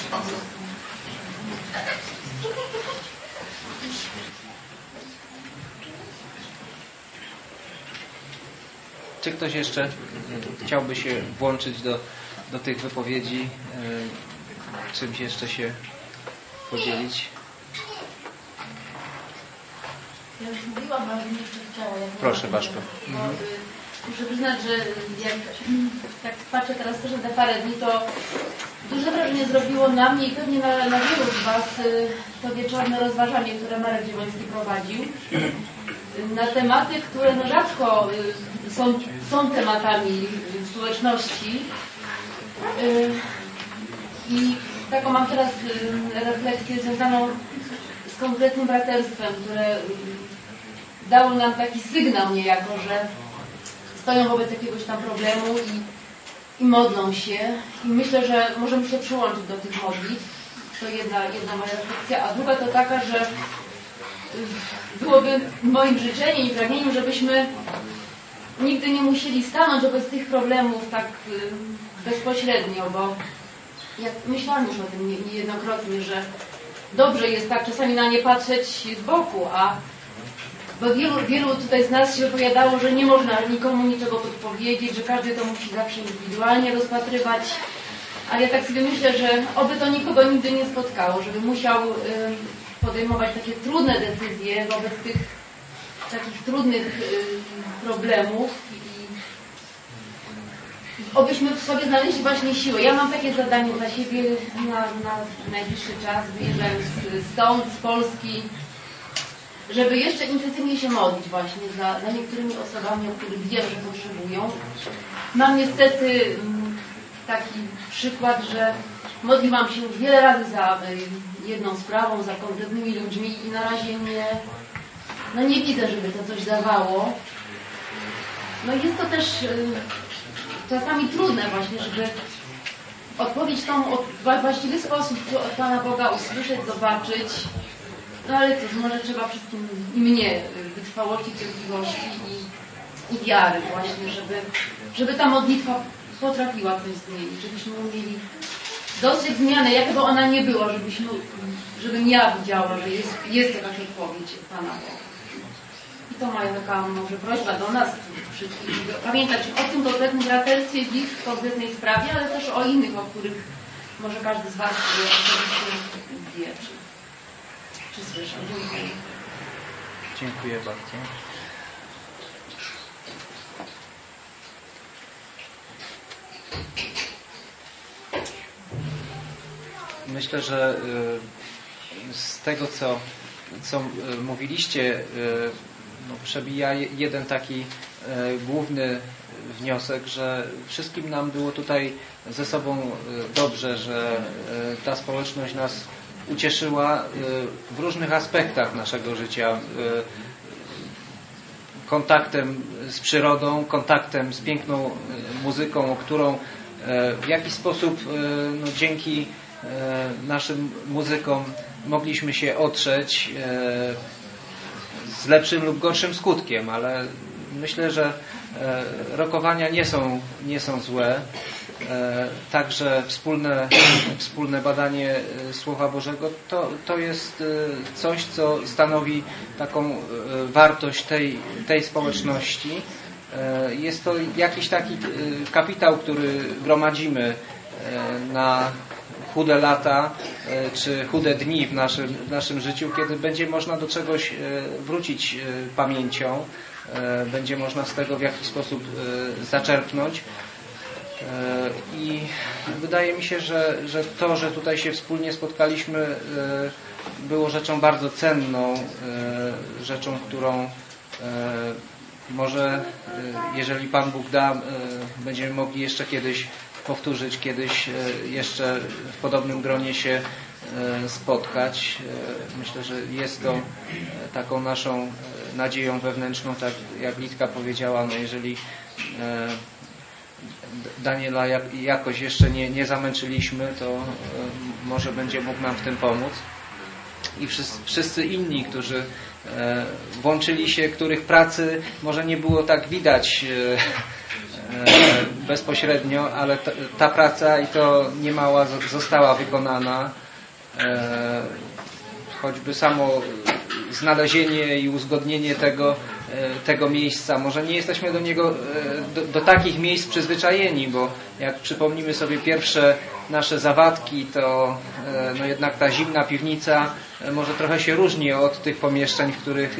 Czy ktoś jeszcze chciałby się włączyć do tych wypowiedzi? Czymś jeszcze się podzielić? Ja już mówiłam, ale bym jeszcze chciała. Proszę, Baszko. Muszę przyznać, że jak patrzę teraz też na te parę dni, to duże wrażenie zrobiło na mnie i pewnie na wielu z Was to wieczorne rozważanie, które Marek Dziewoński prowadził na tematy, które no rzadko są tematami społeczności i taką mam teraz refleksję związaną z konkretnym braterstwem, które dało nam taki sygnał niejako, że stoją wobec jakiegoś tam problemu i modlą się. I myślę, że możemy się przyłączyć do tych modlitw. To jedna moja refleksja. A druga to taka, że byłoby moim życzeniem i pragnieniem, żebyśmy nigdy nie musieli stanąć wobec tych problemów tak bezpośrednio, bo jak myślałam już o tym niejednokrotnie, że dobrze jest tak czasami na nie patrzeć z boku, bo wielu tutaj z nas się wypowiadało, że nie można nikomu niczego podpowiedzieć, że każdy to musi zawsze indywidualnie rozpatrywać. Ale ja tak sobie myślę, że oby to nikogo nigdy nie spotkało, żeby musiał podejmować takie trudne decyzje wobec tych takich trudnych problemów i obyśmy w sobie znaleźli właśnie siłę. Ja mam takie zadanie dla siebie na najbliższy czas, wyjeżdżając stąd, z Polski, żeby jeszcze intensywnie się modlić właśnie za niektórymi osobami, o których wiem, że potrzebują. Mam niestety taki przykład, że modliłam się już wiele razy za jedną sprawą, za konkretnymi ludźmi i na razie nie widzę, żeby to coś dawało. No i jest to też czasami trudne właśnie, żeby odpowiedź tą w właściwy sposób od Pana Boga usłyszeć, zobaczyć. No ale cóż, może trzeba wszystkim i mnie wytrwałości, cierpliwości i wiary właśnie, żeby ta modlitwa potrafiła coś zmienić, żebyśmy umieli dostrzec zmianę, jakby ona nie była, żebym ja widziała, że jest jakaś odpowiedź Pana Boga. I to moja taka może prośba do nas wszystkich, żeby pamiętać o tym konkretnym braterstwie w ich konkretnej sprawie, ale też o innych, o których może każdy z Was wie, czy słyszał. Dziękuję. Dziękuję bardzo. Myślę, że z tego, co mówiliście, przebija jeden taki główny wniosek, że wszystkim nam było tutaj ze sobą dobrze, że ta społeczność nas ucieszyła w różnych aspektach naszego życia. Kontaktem z przyrodą, kontaktem z piękną muzyką, o którą w jakiś sposób dzięki naszym muzykom mogliśmy się otrzeć z lepszym lub gorszym skutkiem, ale myślę, że rockowania nie są złe. Także wspólne badanie Słowa Bożego to jest coś, co stanowi taką wartość tej społeczności. Jest to jakiś taki kapitał, który gromadzimy na chude lata czy chude dni w naszym życiu, kiedy będzie można do czegoś wrócić pamięcią, będzie można z tego w jakiś sposób zaczerpnąć. I wydaje mi się, że to, że tutaj się wspólnie spotkaliśmy, było rzeczą bardzo cenną, rzeczą, którą może, jeżeli Pan Bóg da, będziemy mogli jeszcze kiedyś powtórzyć, kiedyś jeszcze w podobnym gronie się spotkać. Myślę, że jest to taką naszą nadzieją wewnętrzną, tak jak Litka powiedziała, jeżeli Daniela jakoś jeszcze nie zamęczyliśmy, to może będzie mógł nam w tym pomóc. I wszyscy inni, którzy włączyli się, których pracy może nie było tak widać bezpośrednio, ale ta praca i to niemała została wykonana. Choćby samo znalezienie i uzgodnienie tego miejsca. Może nie jesteśmy do takich miejsc przyzwyczajeni, bo jak przypomnimy sobie pierwsze nasze zawadki, to jednak ta zimna piwnica może trochę się różni od tych pomieszczeń, w których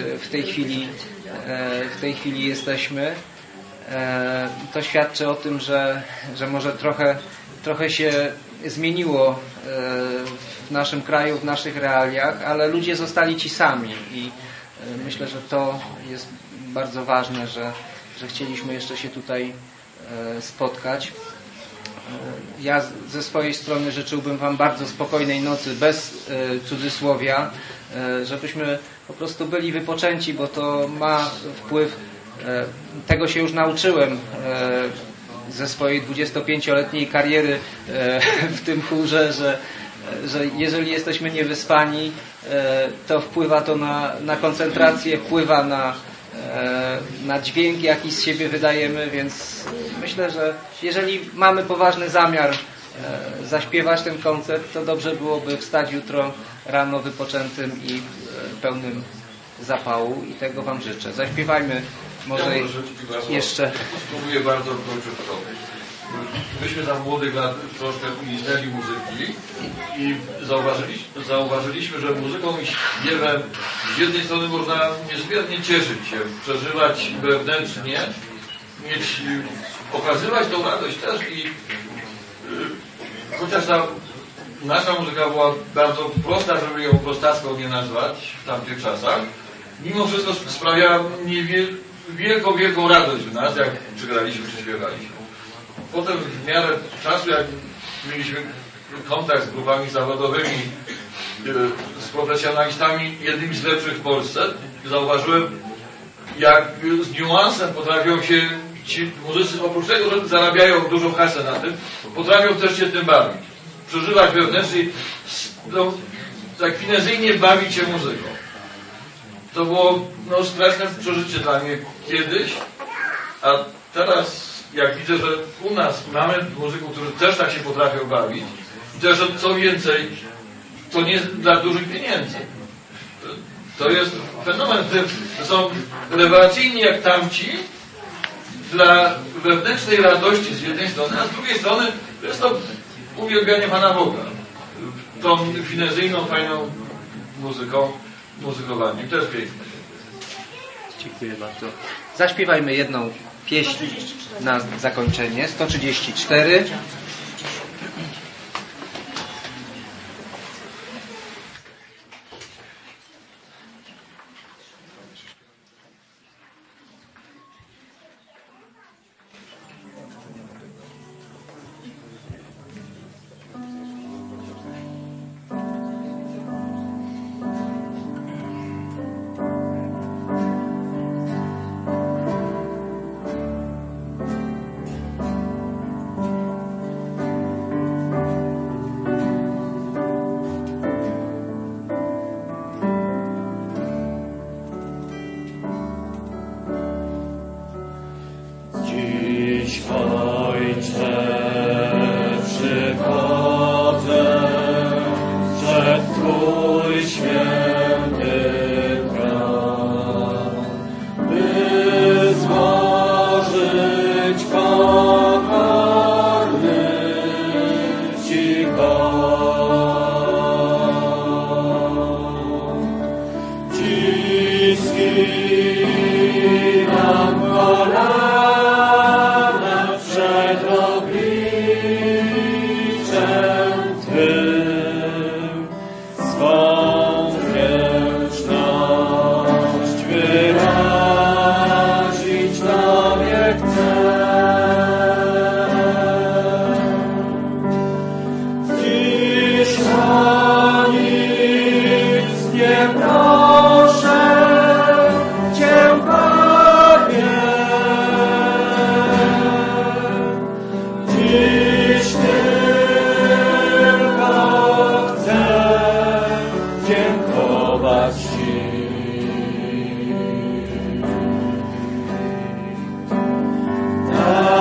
w tej chwili jesteśmy. To świadczy o tym, że może trochę się zmieniło w naszym kraju, w naszych realiach, ale ludzie zostali ci sami i myślę, że to jest bardzo ważne, że chcieliśmy jeszcze się tutaj spotkać. ja ze swojej strony życzyłbym Wam bardzo spokojnej nocy, bez cudzysłowia, żebyśmy po prostu byli wypoczęci, bo to ma wpływ, tego się już nauczyłem ze swojej 25-letniej kariery w tym chórze, że jeżeli jesteśmy niewyspani, to wpływa to na koncentrację, wpływa na dźwięk, jaki z siebie wydajemy, więc myślę, że jeżeli mamy poważny zamiar zaśpiewać ten koncert, to dobrze byłoby wstać jutro rano wypoczętym i pełnym zapału i tego Wam życzę. Zaśpiewajmy może jeszcze. Spróbuję bardzo króciutko. Myśmy za młodych lat troszkę uniknęli muzyki i zauważyliśmy, że muzyką i śpiewem z jednej strony można niezmiernie cieszyć się, przeżywać wewnętrznie, okazywać tą radość też i chociaż ta nasza muzyka była bardzo prosta, żeby ją prostacką nie nazwać w tamtych czasach, mimo wszystko sprawia wielką radość w nas, jak czy graliśmy, czy śpiewaliśmy. Potem w miarę czasu, jak mieliśmy kontakt z grupami zawodowymi, z profesjonalistami, jednymi z lepszych w Polsce, zauważyłem, jak z niuansem potrafią się ci muzycy, oprócz tego, że zarabiają dużą kasę na tym, potrafią też się tym bawić. Przeżywać wewnętrznie, no, tak finezyjnie bawić się muzyką. To było straszne przeżycie dla mnie kiedyś, a teraz jak widzę, że u nas mamy muzyków, którzy też tak się potrafią bawić i też co więcej, to nie dla dużych pieniędzy. To jest fenomen, że są rewelacyjni jak tamci dla wewnętrznej radości z jednej strony, a z drugiej strony to jest to uwielbianie Pana Boga. Tą finezyjną, fajną muzykowaniem. To jest piękne. Dziękuję bardzo. Zaśpiewajmy jedną pieśń na zakończenie. 134.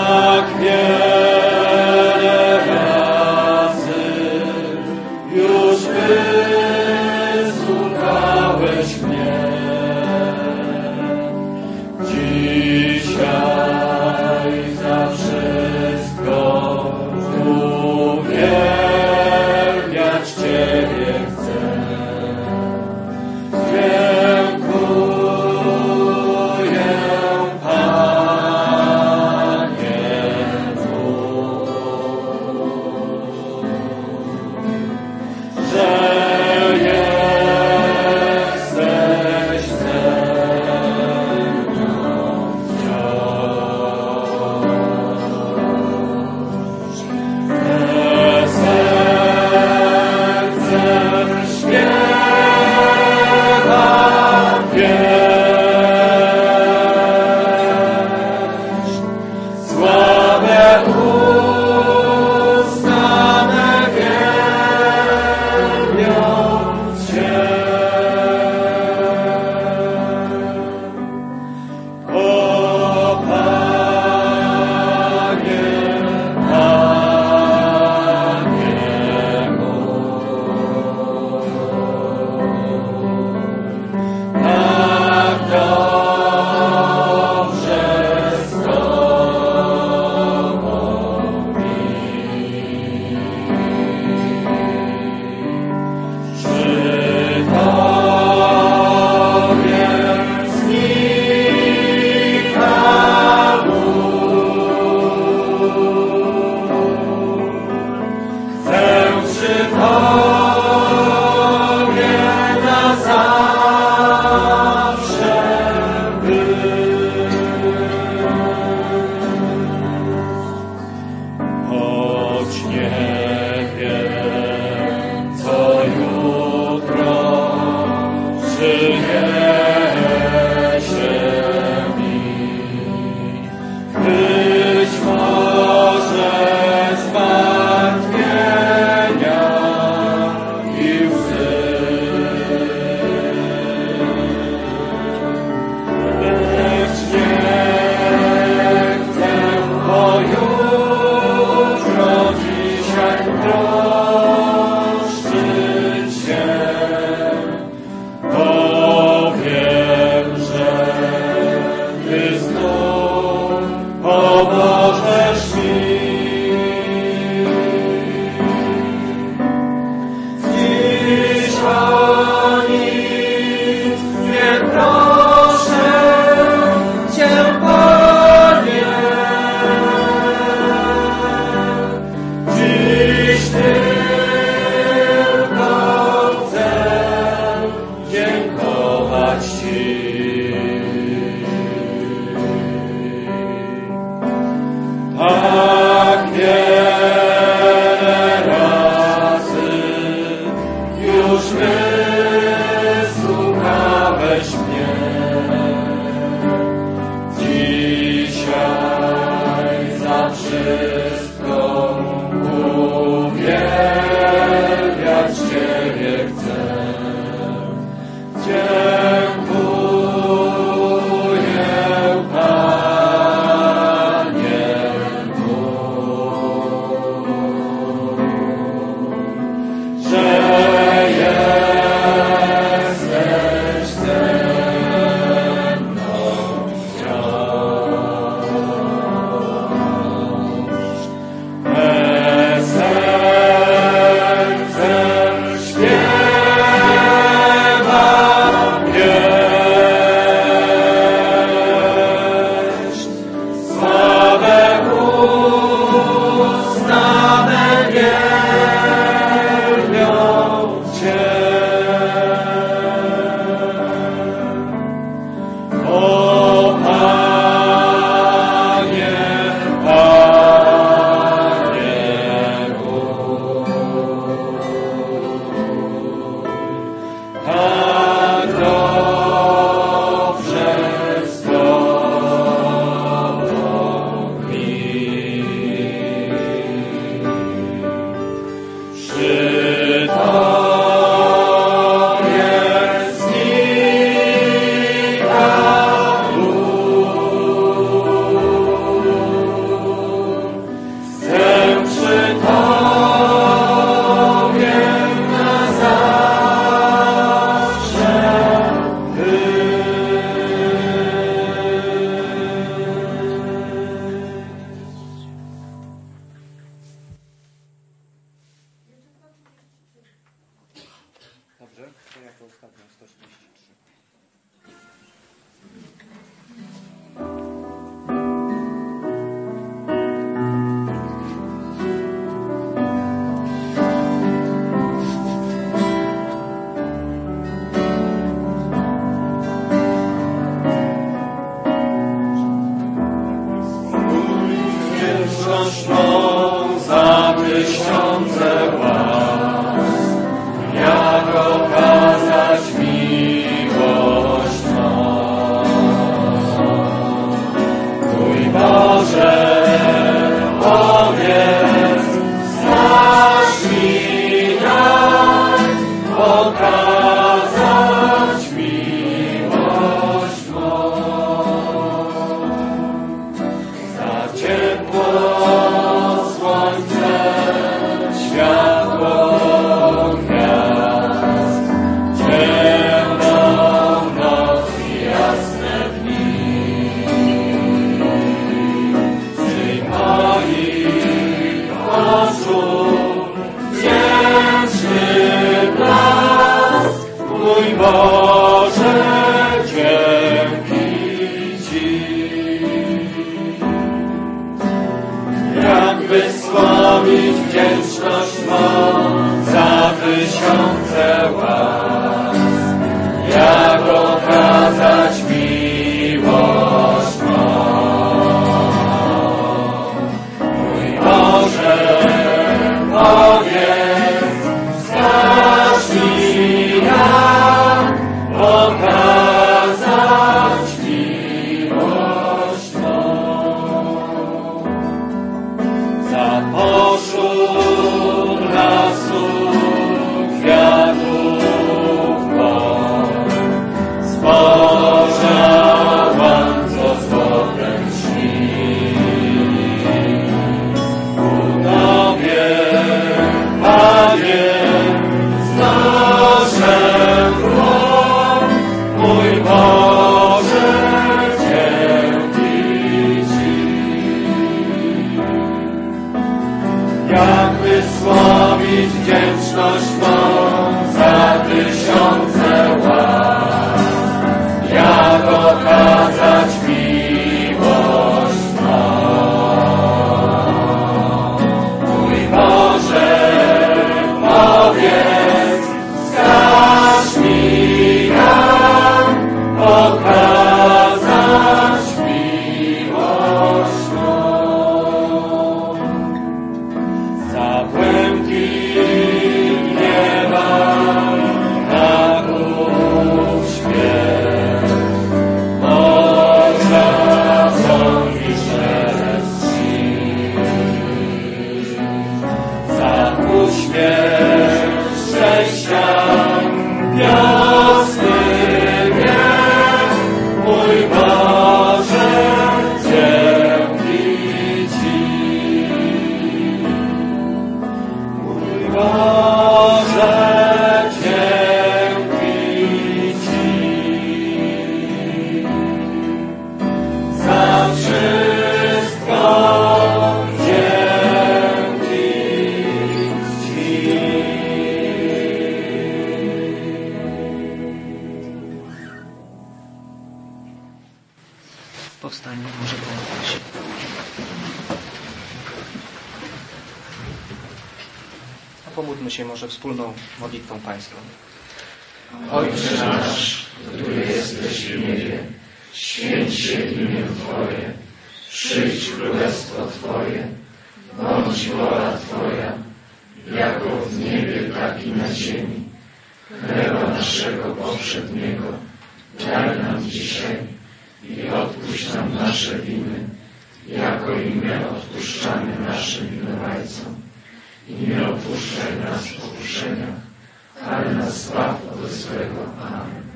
You troszczyć się, bo wiem, że Ty znów pomożesz mi. Dziś o nic nie proszę Cię, Panie. Dziś tylko chcę dziękować Ci. Tak wiele razy już wysłuchałeś mnie. Dzisiaj za wszystko uwielbiać Ciebie chcę. Dziękuję, Panie mój, że jesteś ze mną wciąż. Me serce śpiewa pieśń, słabe usta me wielbią Cię. O Panie, Panie mój, tak dobrze z Tobą mi. Przy Tobie znika ból. Chcę przy Tobie na zawsze Dobrze, to jako ostatnio 143. Wdzięczność mą za tysiące łask, jak okazać miłość mą. Mój Boże, powiedz, znasz mi jak okazać miłość mą. Za ciepło słońce, światło gwiazd, ciemną noc i jasne dni. Ty moich oczu wdzięczny blask, mój Boże, dzięki Ci. Jak wysłowić wdzięczność mą za tysiące łask, jak okazać miłość mą. Mój Boże, powiedz, znasz mi jak wdzięczność mą za tysiące łask, jak okazać miłość mą. Mój Boże, powiedz, wskaż mi jak okazać miłość mą. Za błękit nieba na gór śpiew, morza ciągnie przez ci. Za uśmiech szczęścia wiosny wiek, mój Boże, dzięki Ci. Mój Boże, dzięki Ci za wszystko, dzięki Ci. Powstanie, może pomóc się. A pomódlmy się może wspólną modlitwą Pańską. Ojcze nasz, który jesteś w niebie, święć się imię Twoje, przyjdź królestwo Twoje, bądź wola Twoja, jako w niebie, tak i na ziemi. Chleba naszego powszedniego daj nam dzisiaj i odpuść nam nasze winy, jako i my odpuszczamy naszym winowajcom. I nie opuszczaj nas w pokuszeniach, ale nas zbaw od złego. Amen.